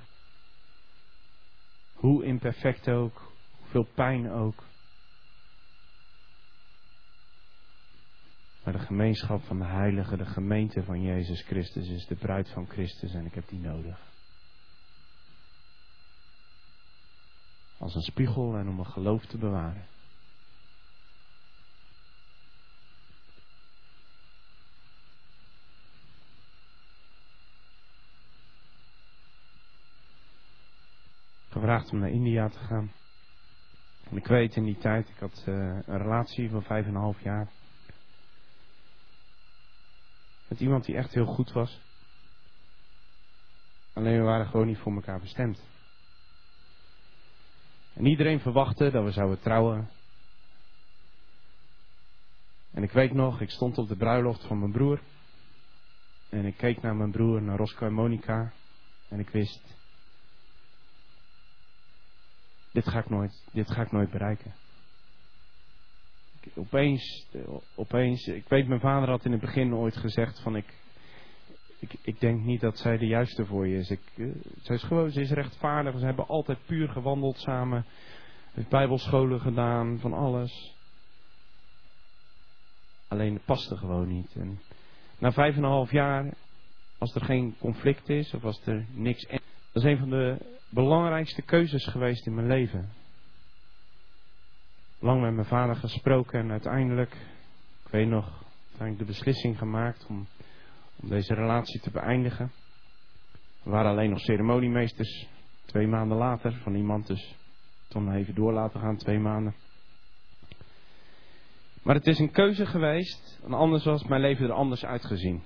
Hoe imperfect ook, hoeveel pijn ook. Maar de gemeenschap van de heiligen, de gemeente van Jezus Christus is de bruid van Christus en ik heb die nodig. Als een spiegel en om mijn geloof te bewaren. Gevraagd om naar India te gaan. En ik weet in die tijd, ik had uh, een relatie van vijf en een half jaar. Met iemand die echt heel goed was. Alleen we waren gewoon niet voor elkaar bestemd. En iedereen verwachtte dat we zouden trouwen. En ik weet nog, ik stond op de bruiloft van mijn broer. En ik keek naar mijn broer, naar Roscoe en Monica. En ik wist, dit ga ik nooit, dit ga ik nooit bereiken. Opeens, opeens, ik weet, mijn vader had in het begin ooit gezegd van ik, ik, ik denk niet dat zij de juiste voor je is. Ik, uh, zij is gewoon, ze is rechtvaardig, ze hebben altijd puur gewandeld samen, heeft bijbelscholen gedaan, van alles. Alleen het paste gewoon niet. En na vijf en een half jaar, als er geen conflict is of als er niks, dat is een van de belangrijkste keuzes geweest in mijn leven. Lang met mijn vader gesproken en uiteindelijk, ik weet nog, uiteindelijk de beslissing gemaakt om, om deze relatie te beëindigen. We waren alleen nog ceremoniemeesters, twee maanden later, van iemand dus toen even door laten gaan, twee maanden. Maar het is een keuze geweest, en anders was mijn leven er anders uitgezien.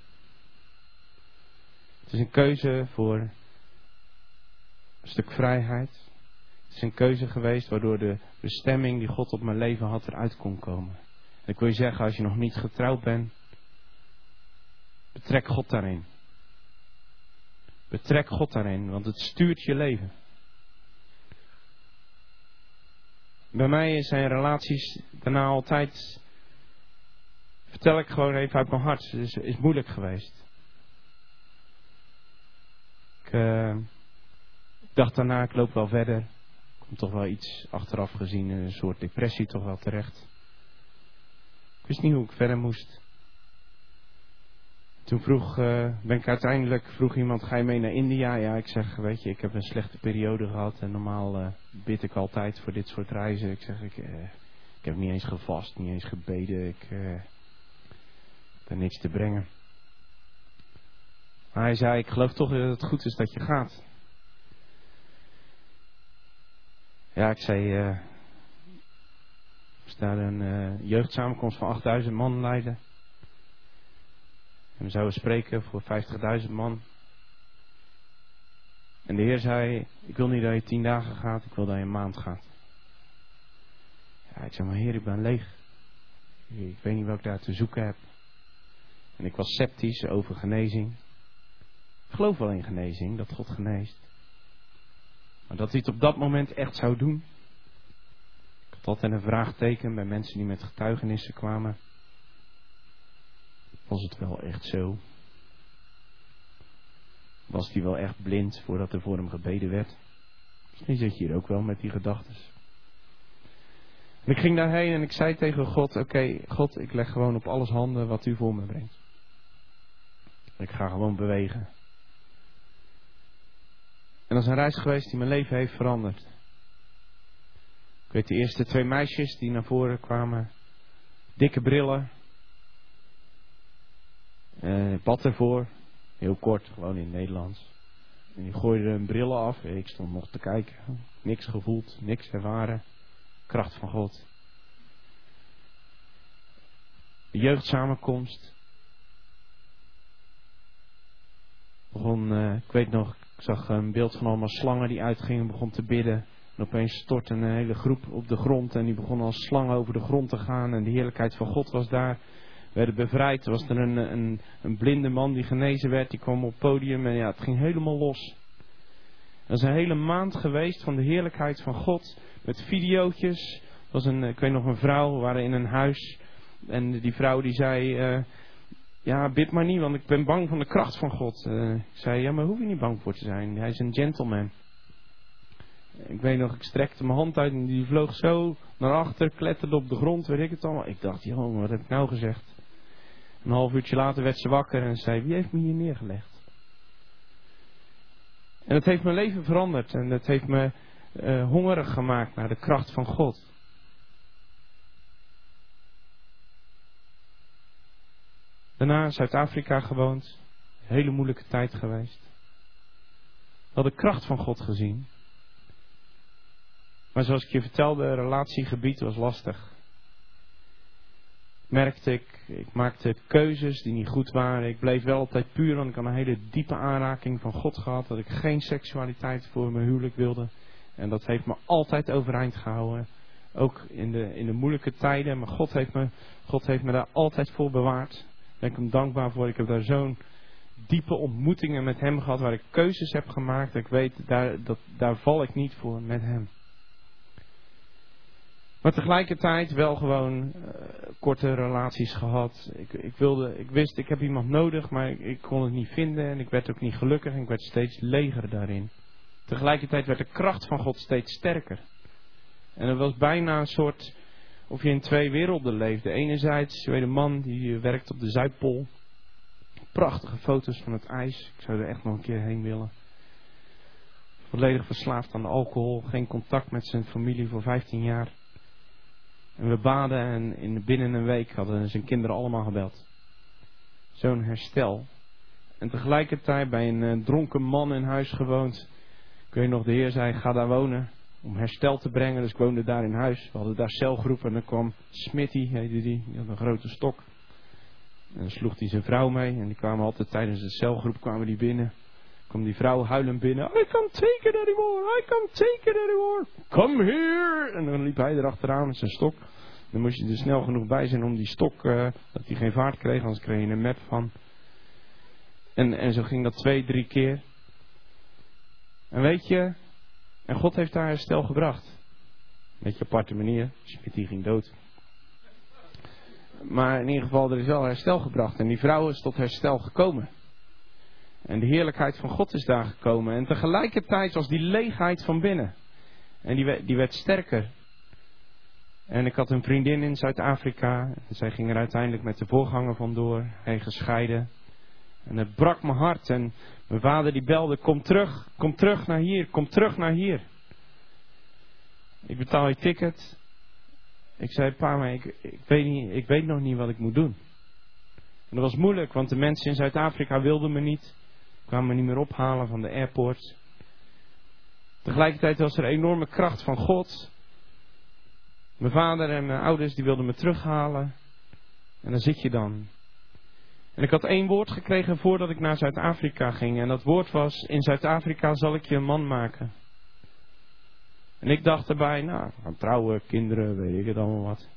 Het is een keuze voor een stuk vrijheid. Het is een keuze geweest waardoor de bestemming die God op mijn leven had eruit kon komen. En ik wil je zeggen, als je nog niet getrouwd bent, betrek God daarin. Betrek God daarin, want het stuurt je leven. Bij mij zijn relaties daarna altijd, vertel ik gewoon even uit mijn hart, het is, is moeilijk geweest. Ik, uh, ik dacht daarna, ik loop wel verder. Komt toch wel iets achteraf gezien, een soort depressie toch wel terecht. Ik wist niet hoe ik verder moest. Toen vroeg, uh, ben ik uiteindelijk, vroeg iemand, ga je mee naar India? Ja, ik zeg, weet je, ik heb een slechte periode gehad en normaal uh, bid ik altijd voor dit soort reizen. Ik zeg, ik, uh, ik heb niet eens gevast, niet eens gebeden, ik uh, heb er niks te brengen. Maar hij zei, ik geloof toch dat het goed is dat je gaat. Ja, ik zei, uh, er staat een uh, jeugdsamenkomst van achtduizend man leiden. En we zouden spreken voor vijftigduizend man. En de Heer zei, ik wil niet dat je tien dagen gaat, ik wil dat je een maand gaat. Ja, ik zei, maar Heer, ik ben leeg. Ik weet niet wat ik daar te zoeken heb. En ik was sceptisch over genezing. Ik geloof wel in genezing, dat God geneest. Maar dat hij het op dat moment echt zou doen. Ik had altijd een vraagteken bij mensen die met getuigenissen kwamen. Was het wel echt zo? Was hij wel echt blind voordat er voor hem gebeden werd? Misschien zit je hier ook wel met die gedachten. En ik ging daarheen en ik zei tegen God, oké, okay, God, ik leg gewoon op alles handen wat u voor me brengt. Ik ga gewoon bewegen. En dat is een reis geweest die mijn leven heeft veranderd. Ik weet de eerste twee meisjes die naar voren kwamen. Dikke brillen. Uh, ik bad ervoor. Heel kort, gewoon in het Nederlands. En die gooiden hun brillen af. Ik stond nog te kijken. Niks gevoeld, niks ervaren. Kracht van God. De jeugdsamenkomst. Begon, uh, ik weet nog, ik zag een beeld van allemaal slangen die uitgingen en begon te bidden. En opeens stortte een hele groep op de grond en die begon als slangen over de grond te gaan. En de heerlijkheid van God was daar. Werden bevrijd. Er was er een, een, een blinde man die genezen werd. Die kwam op het podium en ja, het ging helemaal los. Dat is een hele maand geweest van de heerlijkheid van God. Met videootjes. Er was een, ik weet nog een vrouw, we waren in een huis. En die vrouw die zei, uh, ja bid maar niet, want ik ben bang van de kracht van God. Uh, ik zei, ja maar hoef je niet bang voor te zijn. Hij is een gentleman. Ik weet nog, ik strekte mijn hand uit en die vloog zo naar achter, kletterde op de grond, weet ik het allemaal. Ik dacht, joh, wat heb ik nou gezegd? Een half uurtje later werd ze wakker en zei, wie heeft me hier neergelegd? En het heeft mijn leven veranderd en het heeft me uh, hongerig gemaakt naar de kracht van God. Daarna in Zuid-Afrika gewoond, een hele moeilijke tijd geweest. We hadden de kracht van God gezien. Maar zoals ik je vertelde, relatiegebied was lastig. Merkte ik, ik maakte keuzes die niet goed waren. Ik bleef wel altijd puur, want ik had een hele diepe aanraking van God gehad. Dat ik geen seksualiteit voor mijn huwelijk wilde. En dat heeft me altijd overeind gehouden. Ook in de, in de moeilijke tijden. Maar God heeft, me, God heeft me daar altijd voor bewaard. Daar ben ik hem dankbaar voor. Ik heb daar zo'n diepe ontmoetingen met hem gehad. Waar ik keuzes heb gemaakt. Ik weet, daar, dat, daar val ik niet voor met hem. Maar tegelijkertijd wel gewoon uh, korte relaties gehad. Ik, ik, wilde, ik wist, ik heb iemand nodig, maar ik, ik kon het niet vinden. En ik werd ook niet gelukkig en ik werd steeds leger daarin. Tegelijkertijd werd de kracht van God steeds sterker. En er was bijna een soort, of je in twee werelden leefde. Enerzijds, je weet een man die werkt op de Zuidpool. Prachtige foto's van het ijs. Ik zou er echt nog een keer heen willen. Volledig verslaafd aan de alcohol. Geen contact met zijn familie voor vijftien jaar. En we baden en in, binnen een week hadden zijn kinderen allemaal gebeld. Zo'n herstel. En tegelijkertijd bij een uh, dronken man in huis gewoond. Kun je nog, de Heer zei, ga daar wonen. Om herstel te brengen. Dus ik woonde daar in huis. We hadden daar celgroep. En dan kwam Smitty, heette die. Die had een grote stok. En dan sloeg hij zijn vrouw mee. En die kwamen altijd tijdens de celgroep kwamen die binnen. Kwam die vrouw huilend binnen. I can't take it anymore. I can't take it anymore. Come here. En dan liep hij erachteraan met zijn stok. Dan moest je er snel genoeg bij zijn om die stok, uh, dat hij geen vaart kreeg. Anders kreeg je een map van. En, en zo ging dat twee, drie keer. En weet je, en God heeft daar herstel gebracht. Beetje aparte manier. Smitty ging dood. Maar in ieder geval, er is wel herstel gebracht. En die vrouw is tot herstel gekomen. En de heerlijkheid van God is daar gekomen. En tegelijkertijd was die leegheid van binnen. En die, die werd sterker. En ik had een vriendin in Zuid-Afrika. En zij ging er uiteindelijk met de voorganger vandoor. Hij gescheiden. En het brak mijn hart. En mijn vader die belde. Kom terug. Kom terug naar hier. Kom terug naar hier. Ik betaal je ticket. Ik zei, pa, maar ik, ik, weet niet, ik weet nog niet wat ik moet doen. En dat was moeilijk. Want de mensen in Zuid-Afrika wilden me niet. Kwamen me niet meer ophalen van de airport. Tegelijkertijd was er een enorme kracht van God. Mijn vader en mijn ouders die wilden me terughalen. En daar zit je dan. En ik had één woord gekregen voordat ik naar Zuid-Afrika ging. En dat woord was, in Zuid-Afrika zal ik je een man maken. En ik dacht erbij, nou, we gaan trouwen, kinderen, weet ik het allemaal wat.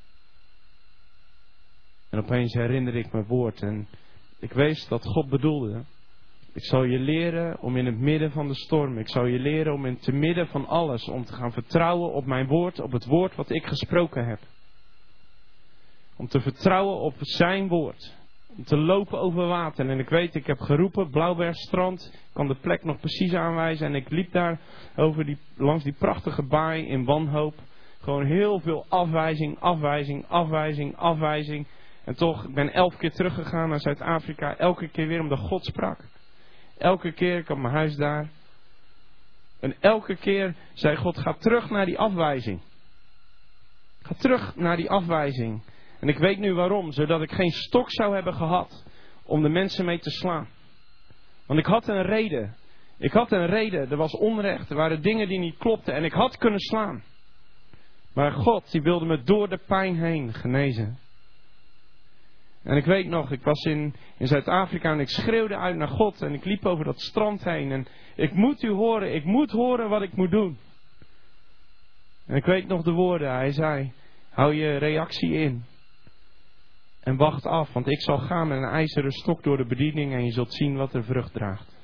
En opeens herinnerde ik mijn woord. En ik wist dat God bedoelde. Ik zal je leren om in het midden van de storm. Ik zal je leren om in te midden van alles. Om te gaan vertrouwen op mijn woord. Op het woord wat ik gesproken heb. Om te vertrouwen op zijn woord. Om te lopen over water. En ik weet, ik heb geroepen, Blauwbergstrand. Ik kan de plek nog precies aanwijzen. En ik liep daar over die, langs die prachtige baai in wanhoop. Gewoon heel veel afwijzing, afwijzing, afwijzing, afwijzing. En toch, ik ben elf keer teruggegaan naar Zuid-Afrika. Elke keer weer omdat God sprak. Elke keer, ik had mijn huis daar. En elke keer zei God, ga terug naar die afwijzing. Ga terug naar die afwijzing. En ik weet nu waarom. Zodat ik geen stok zou hebben gehad om de mensen mee te slaan. Want ik had een reden. Ik had een reden. Er was onrecht. Er waren dingen die niet klopten. En ik had kunnen slaan. Maar God, die wilde me door de pijn heen genezen. En ik weet nog, ik was in, in Zuid-Afrika en ik schreeuwde uit naar God. En ik liep over dat strand heen. En ik moet u horen. Ik moet horen wat ik moet doen. En ik weet nog de woorden. Hij zei, hou je reactie in. En wacht af, want ik zal gaan met een ijzeren stok door de bediening en je zult zien wat er vrucht draagt.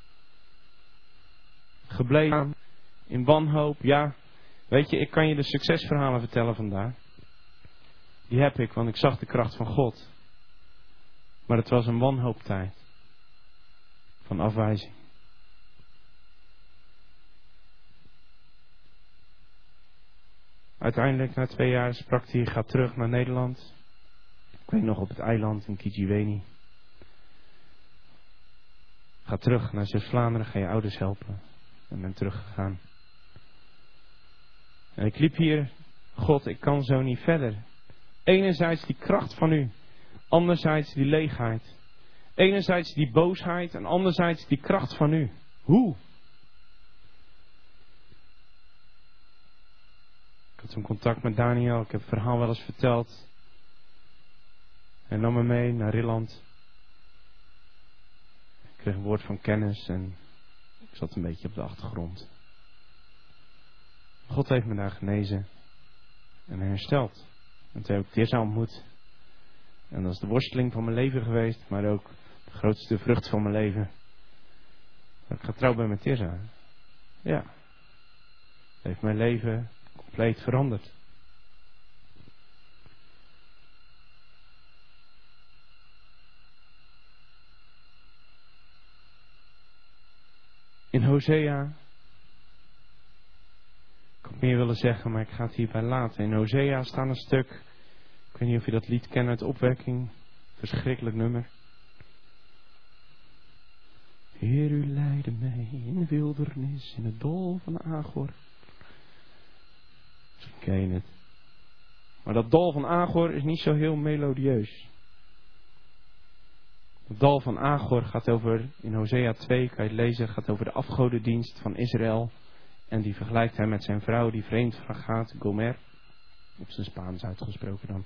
Gebleven in wanhoop, ja. Weet je, ik kan je de succesverhalen vertellen vandaag. Die heb ik, want ik zag de kracht van God. Maar het was een wanhooptijd. Van afwijzing. Uiteindelijk, na twee jaar, sprak hij, ga terug naar Nederland. Ik weet nog op het eiland in Kijiweni. Ga terug naar Zuid-Vlaanderen, ga je ouders helpen. En ben teruggegaan. En ik liep hier, God, ik kan zo niet verder. Enerzijds die kracht van u. Anderzijds die leegheid. Enerzijds die boosheid en anderzijds die kracht van u. Hoe? Ik had toen contact met Daniel, ik heb het verhaal wel eens verteld. Hij nam me mee naar Rilland. Ik kreeg een woord van kennis en ik zat een beetje op de achtergrond. God heeft me daar genezen en hersteld. En toen heb ik Tirza ontmoet. En dat is de worsteling van mijn leven geweest, maar ook de grootste vrucht van mijn leven. Dat ik getrouwd ben met Tirza. Ja. Het heeft mijn leven compleet veranderd. In Hosea, ik had meer willen zeggen, maar ik ga het hierbij laten. In Hosea staat een stuk, ik weet niet of je dat lied kent uit Opwekking, verschrikkelijk nummer. Heer, u leidde mij in de wildernis, in het dal van Agor. Misschien ken je het. Maar dat dal van Agor is niet zo heel melodieus. Het dal van Agor gaat over, in Hosea twee kan je het lezen, gaat over de afgodendienst van Israël. En die vergelijkt hij met zijn vrouw die vreemd gaat, Gomer. Op zijn Spaans uitgesproken dan.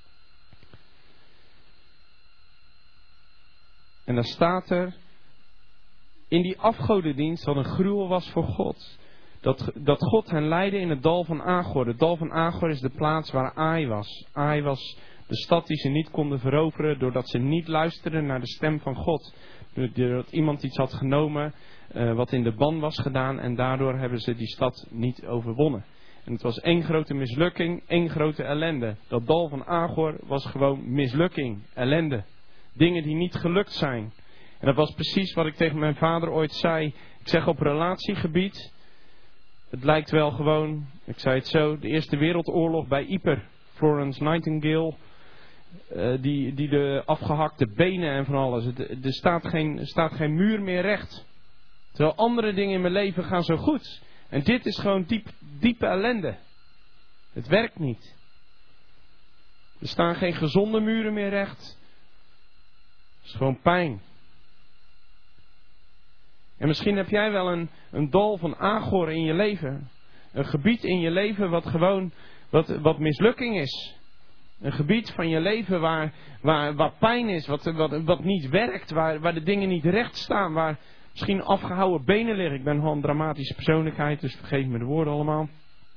En dan staat er, in die afgodendienst wat een gruwel was voor God. Dat, dat God hen leidde in het dal van Agor. Het dal van Agor is de plaats waar Ai was. Ai was de stad die ze niet konden veroveren doordat ze niet luisterden naar de stem van God. Doordat iemand iets had genomen uh, wat in de ban was gedaan en daardoor hebben ze die stad niet overwonnen. En het was één grote mislukking, één grote ellende. Dat dal van Agor was gewoon mislukking, ellende. Dingen die niet gelukt zijn. En dat was precies wat ik tegen mijn vader ooit zei. Ik zeg op relatiegebied, het lijkt wel gewoon, ik zei het zo, de Eerste Wereldoorlog bij Ypres. Florence Nightingale, uh, die, die de afgehakte benen en van alles. Er staat geen, er staat geen muur meer recht. Terwijl andere dingen in mijn leven gaan zo goed. En dit is gewoon diep, diepe ellende. Het werkt niet. Er staan geen gezonde muren meer recht. Het is gewoon pijn. En misschien heb jij wel een, een dal van Agor in je leven. Een gebied in je leven wat gewoon wat, wat mislukking is. Een gebied van je leven waar, waar, waar pijn is, wat, wat, wat niet werkt, waar, waar de dingen niet recht staan, waar misschien afgehouden benen liggen. Ik ben gewoon een dramatische persoonlijkheid, dus vergeef me de woorden allemaal.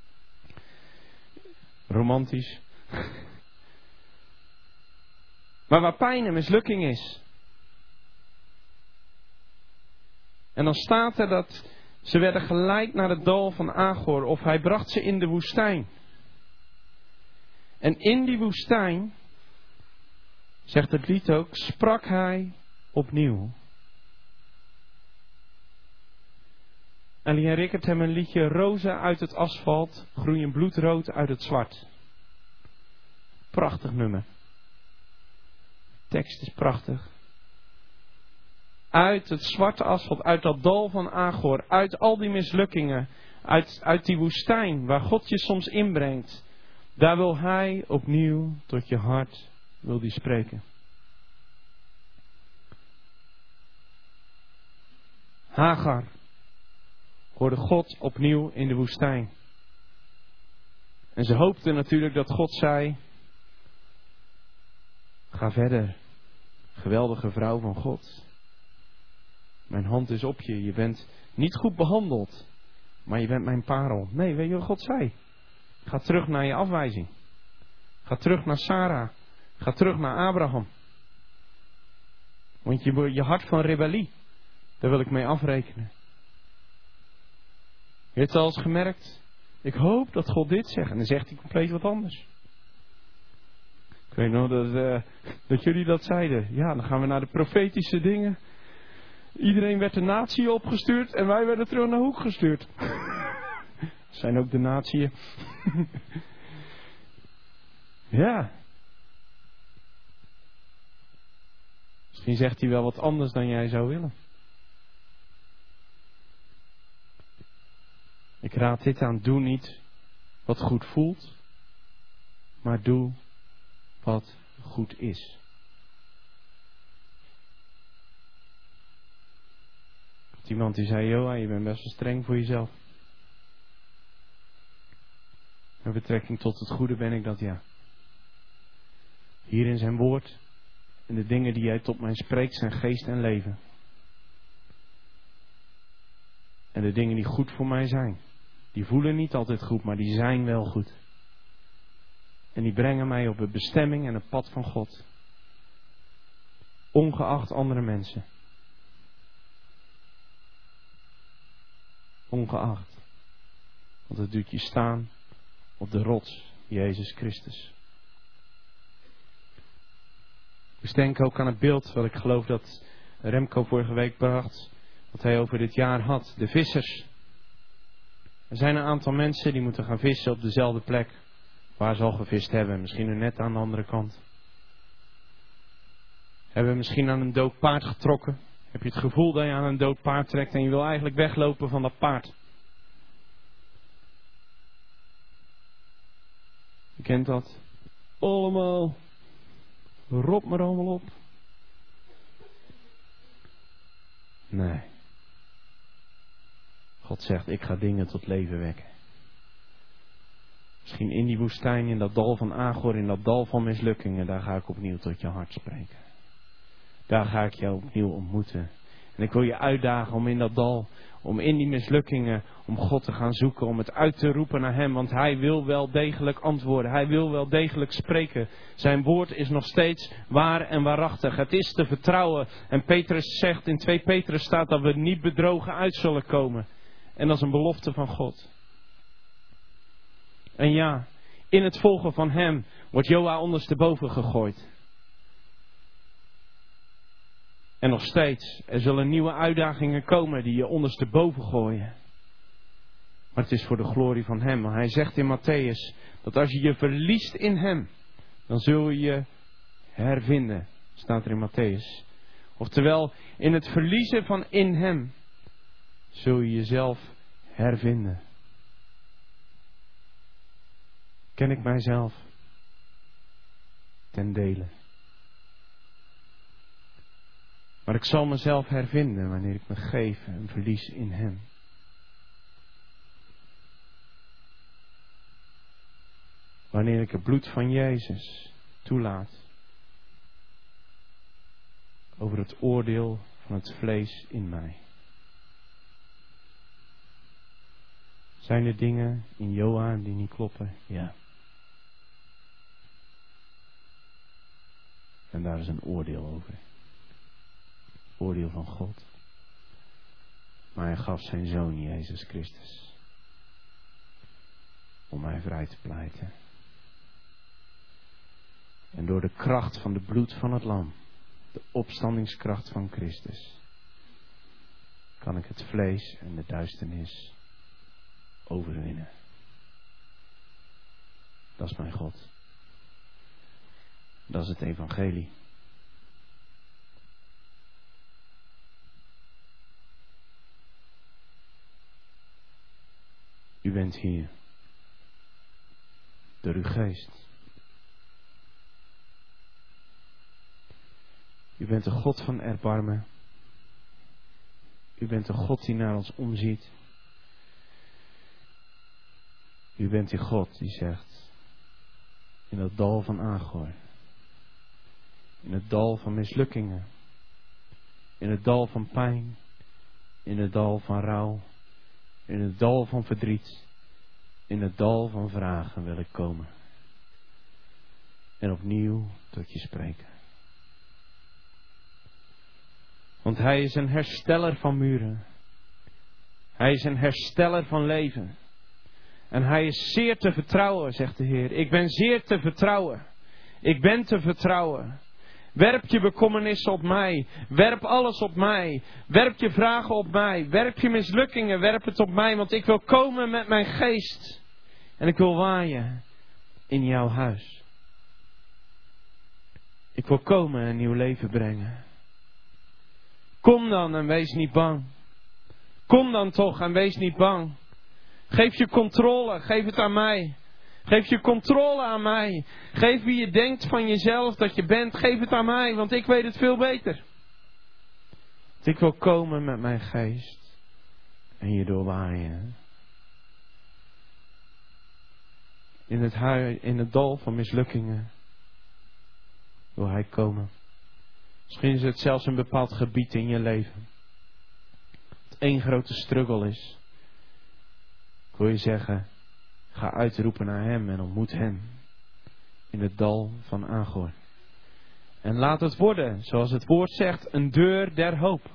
Romantisch. Maar waar pijn en mislukking is. En dan staat er dat ze werden geleid naar het dal van Agor, of hij bracht ze in de woestijn. En in die woestijn, zegt het lied ook, sprak hij opnieuw. Ellie en Rickert hebben een liedje, rozen uit het asfalt, groeien bloedrood uit het zwart. Prachtig nummer. De tekst is prachtig. Uit het zwarte asfalt, uit dat dal van Agor, uit al die mislukkingen, uit, uit die woestijn waar God je soms inbrengt. Daar wil hij opnieuw tot je hart, wil die spreken. Hagar hoorde God opnieuw in de woestijn. En ze hoopte natuurlijk dat God zei, ga verder, geweldige vrouw van God. Mijn hand is op je, je bent niet goed behandeld, maar je bent mijn parel. Nee, weet je wat God zei? Ga terug naar je afwijzing. Ga terug naar Sarah. Ga terug naar Abraham. Want je, je hart van rebellie, daar wil ik mee afrekenen. Je hebt het al eens gemerkt? Ik hoop dat God dit zegt. En dan zegt hij compleet wat anders. Ik weet nog dat, uh, dat jullie dat zeiden. Ja, dan gaan we naar de profetische dingen. Iedereen werd de natie opgestuurd en wij werden terug naar Hoek gestuurd. Zijn ook de natieën. Ja. Misschien zegt hij wel wat anders dan jij zou willen. Ik raad dit aan, doe niet wat goed voelt, maar doe wat goed is. Iemand die zei, Joa, je bent best wel streng voor jezelf. Met betrekking tot het goede ben ik dat, ja. Hier in zijn woord en de dingen die hij tot mij spreekt zijn geest en leven. En de dingen die goed voor mij zijn. Die voelen niet altijd goed, maar die zijn wel goed. En die brengen mij op de bestemming en het pad van God. Ongeacht andere mensen. Ongeacht. Want het doet je staan op de rots, Jezus Christus. Dus denk ook aan het beeld wat ik geloof dat Remco vorige week bracht. Wat hij over dit jaar had. De vissers. Er zijn een aantal mensen die moeten gaan vissen op dezelfde plek waar ze al gevist hebben. Misschien nu net aan de andere kant. Hebben we misschien aan een dood paard getrokken. Heb je het gevoel dat je aan een dood paard trekt en je wil eigenlijk weglopen van dat paard. Je kent dat. Allemaal. Rot maar allemaal op. Nee. God zegt, ik ga dingen tot leven wekken. Misschien in die woestijn, in dat dal van Agor, in dat dal van mislukkingen, daar ga ik opnieuw tot je hart spreken. Daar ga ik jou opnieuw ontmoeten. En ik wil je uitdagen om in dat dal, om in die mislukkingen, om God te gaan zoeken, om het uit te roepen naar Hem. Want Hij wil wel degelijk antwoorden. Hij wil wel degelijk spreken. Zijn woord is nog steeds waar en waarachtig. Het is te vertrouwen. En Petrus zegt, in twee Petrus staat dat we niet bedrogen uit zullen komen. En dat is een belofte van God. En ja, in het volgen van Hem wordt Joa ondersteboven gegooid. En nog steeds, er zullen nieuwe uitdagingen komen die je ondersteboven gooien. Maar het is voor de glorie van Hem. Hij zegt in Matthäus dat als je je verliest in Hem, dan zul je je hervinden. Staat er in Matthäus. Oftewel, in het verliezen van in Hem, zul je jezelf hervinden. Ken ik mijzelf ten dele. Maar ik zal mezelf hervinden wanneer ik me geef en verlies in hem. Wanneer ik het bloed van Jezus toelaat over het oordeel van het vlees in mij. Zijn er dingen in Johan die niet kloppen? Ja. En daar is een oordeel over. Oordeel van God. Maar hij gaf zijn zoon Jezus Christus om mij vrij te pleiten. En door de kracht van de bloed van het lam, de opstandingskracht van Christus, kan ik het vlees en de duisternis overwinnen. Dat is mijn God. Dat is het evangelie. U bent hier door uw geest. U bent de God van erbarmen. U bent de God die naar ons omziet. U bent die God die zegt, in het dal van Agor, in het dal van mislukkingen, in het dal van pijn, in het dal van rouw, in het dal van verdriet, in het dal van vragen wil ik komen. En opnieuw tot je spreken. Want hij is een hersteller van muren. Hij is een hersteller van leven. En hij is zeer te vertrouwen, zegt de Heer. Ik ben zeer te vertrouwen. Ik ben te vertrouwen. Werp je bekommernissen op mij. Werp alles op mij. Werp je vragen op mij. Werp je mislukkingen. Werp het op mij. Want ik wil komen met mijn geest. En ik wil waaien in jouw huis. Ik wil komen en nieuw leven brengen. Kom dan en wees niet bang. Kom dan toch en wees niet bang. Geef je controle. Geef het aan mij. Geef je controle aan mij. Geef wie je denkt van jezelf dat je bent. Geef het aan mij, want ik weet het veel beter. Ik wil komen met mijn geest. En je doorwaaien. In het, hui, in het dal van mislukkingen. Wil hij komen. Misschien is het zelfs een bepaald gebied in je leven. Het één grote struggle is. Ik wil je zeggen. Ga uitroepen naar hem en ontmoet hem. In het dal van Agor. En laat het worden, zoals het woord zegt, een deur der hoop.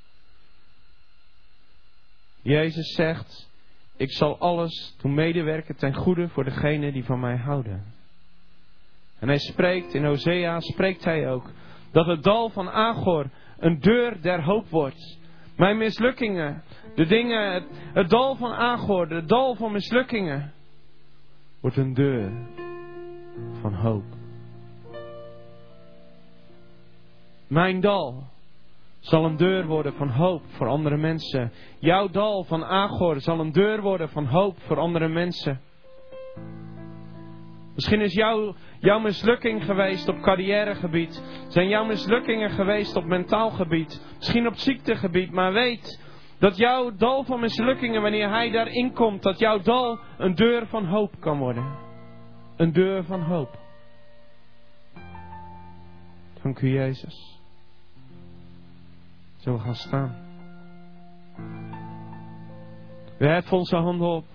Jezus zegt. Ik zal alles doen medewerken ten goede voor degenen die van mij houden. En hij spreekt, in Hosea spreekt hij ook. Dat het dal van Agor een deur der hoop wordt. Mijn mislukkingen, de dingen, het, het dal van Agor, het dal van mislukkingen, wordt een deur van hoop. Mijn dal zal een deur worden van hoop voor andere mensen. Jouw dal van Agor zal een deur worden van hoop voor andere mensen. Misschien is jouw, jouw mislukking geweest op carrièregebied. Zijn jouw mislukkingen geweest op mentaal gebied. Misschien op ziektegebied. Maar weet dat jouw dal van mislukkingen, wanneer hij daarin komt, dat jouw dal een deur van hoop kan worden. Een deur van hoop. Dank u, Jezus. Zullen we gaan staan? We heffen onze handen op.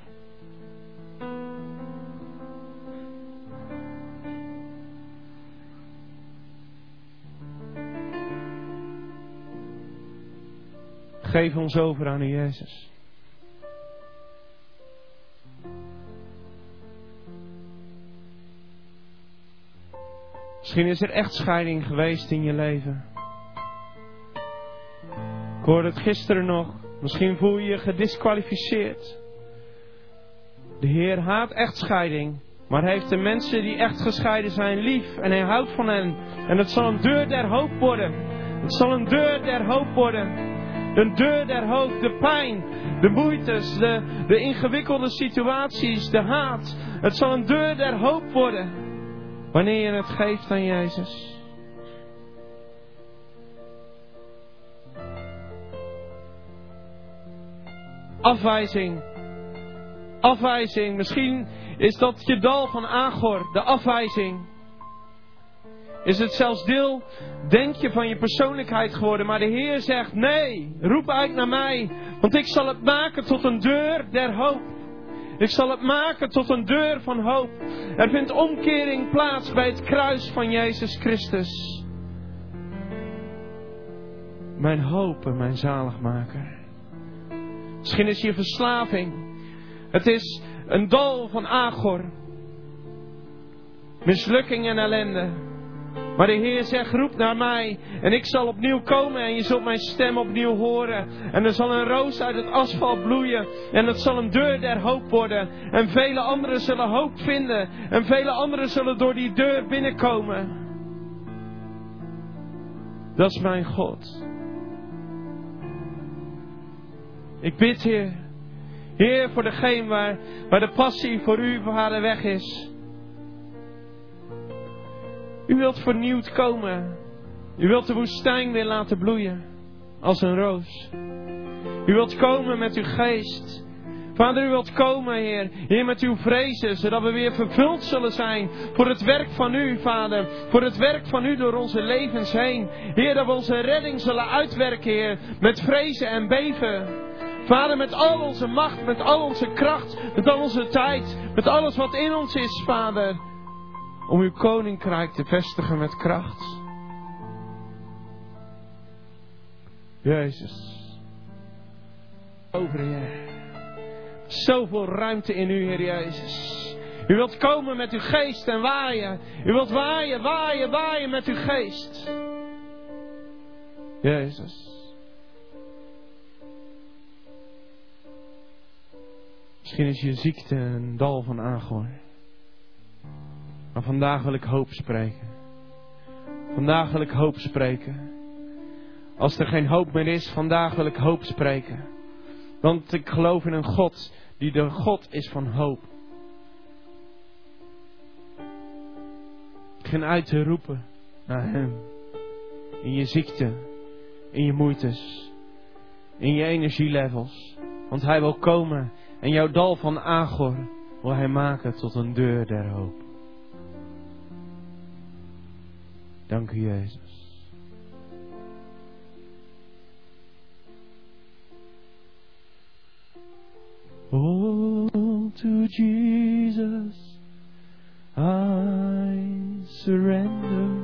Geef ons over aan u, Jezus. Misschien is er echtscheiding geweest in je leven. Ik hoorde het gisteren nog. Misschien voel je je gedisqualificeerd. De Heer haat echtscheiding. Maar hij heeft de mensen die echt gescheiden zijn lief. En hij houdt van hen. En het zal een deur der hoop worden. Het zal een deur der hoop worden. Een deur der hoop, de pijn, de moeites, de, de ingewikkelde situaties, de haat. Het zal een deur der hoop worden. Wanneer je het geeft aan Jezus. Afwijzing. Afwijzing. Misschien is dat je dal van Agor, de afwijzing. Is het zelfs deel, denk je, van je persoonlijkheid geworden. Maar de Heer zegt, nee, roep uit naar mij. Want ik zal het maken tot een deur der hoop. Ik zal het maken tot een deur van hoop. Er vindt omkering plaats bij het kruis van Jezus Christus. Mijn hoop en mijn zaligmaker. Misschien is hier verslaving. Het is een dal van Agor. Mislukking en ellende. Maar de Heer zegt, roep naar mij en ik zal opnieuw komen en je zult mijn stem opnieuw horen. En er zal een roos uit het asfalt bloeien en het zal een deur der hoop worden. En vele anderen zullen hoop vinden en vele anderen zullen door die deur binnenkomen. Dat is mijn God. Ik bid, Heer, Heer, voor degene waar, waar de passie voor u, Vader, weg is. U wilt vernieuwd komen. U wilt de woestijn weer laten bloeien. Als een roos. U wilt komen met uw geest. Vader, u wilt komen, Heer. Heer, met uw vrezen. Zodat we weer vervuld zullen zijn. Voor het werk van u, Vader. Voor het werk van u door onze levens heen. Heer, dat we onze redding zullen uitwerken, Heer. Met vrezen en beven. Vader, met al onze macht. Met al onze kracht. Met al onze tijd. Met alles wat in ons is, Vader. Om uw koninkrijk te vestigen met kracht. Jezus. Over Heer. Zoveel ruimte in u, Heer Jezus. U wilt komen met uw geest en waaien. U wilt waaien, waaien, waaien met uw geest. Jezus. Misschien is je ziekte een dal van Agor. Maar vandaag wil ik hoop spreken. Vandaag wil ik hoop spreken. Als er geen hoop meer is, vandaag wil ik hoop spreken. Want ik geloof in een God die de God is van hoop. Ik begin uit te roepen naar Hem. In je ziekte, in je moeites, in je energielevels. Want Hij wil komen en jouw dal van Agor wil Hij maken tot een deur der hoop. Dank u, Jezus. Oh, to Jesus I surrender.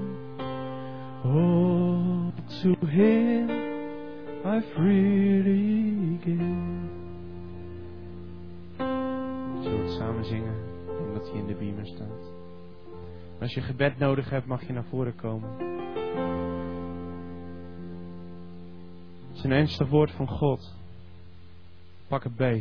Oh, to Him I freely give. Zullen we het samen zingen? Ik denk dat hij in de beamer staat. Als je gebed nodig hebt, mag je naar voren komen. Het is een ernstig woord van God. Pak het beet.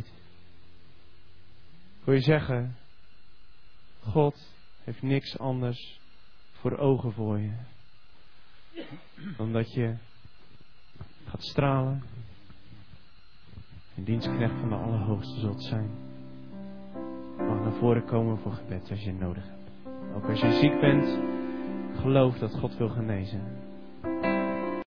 Ik wil je zeggen, God heeft niks anders voor ogen voor je. Dan dat je gaat stralen. En dienstknecht van de Allerhoogste zult zijn. Mag naar voren komen voor gebed als je het nodig hebt. Ook als je ziek bent, geloof dat God wil genezen.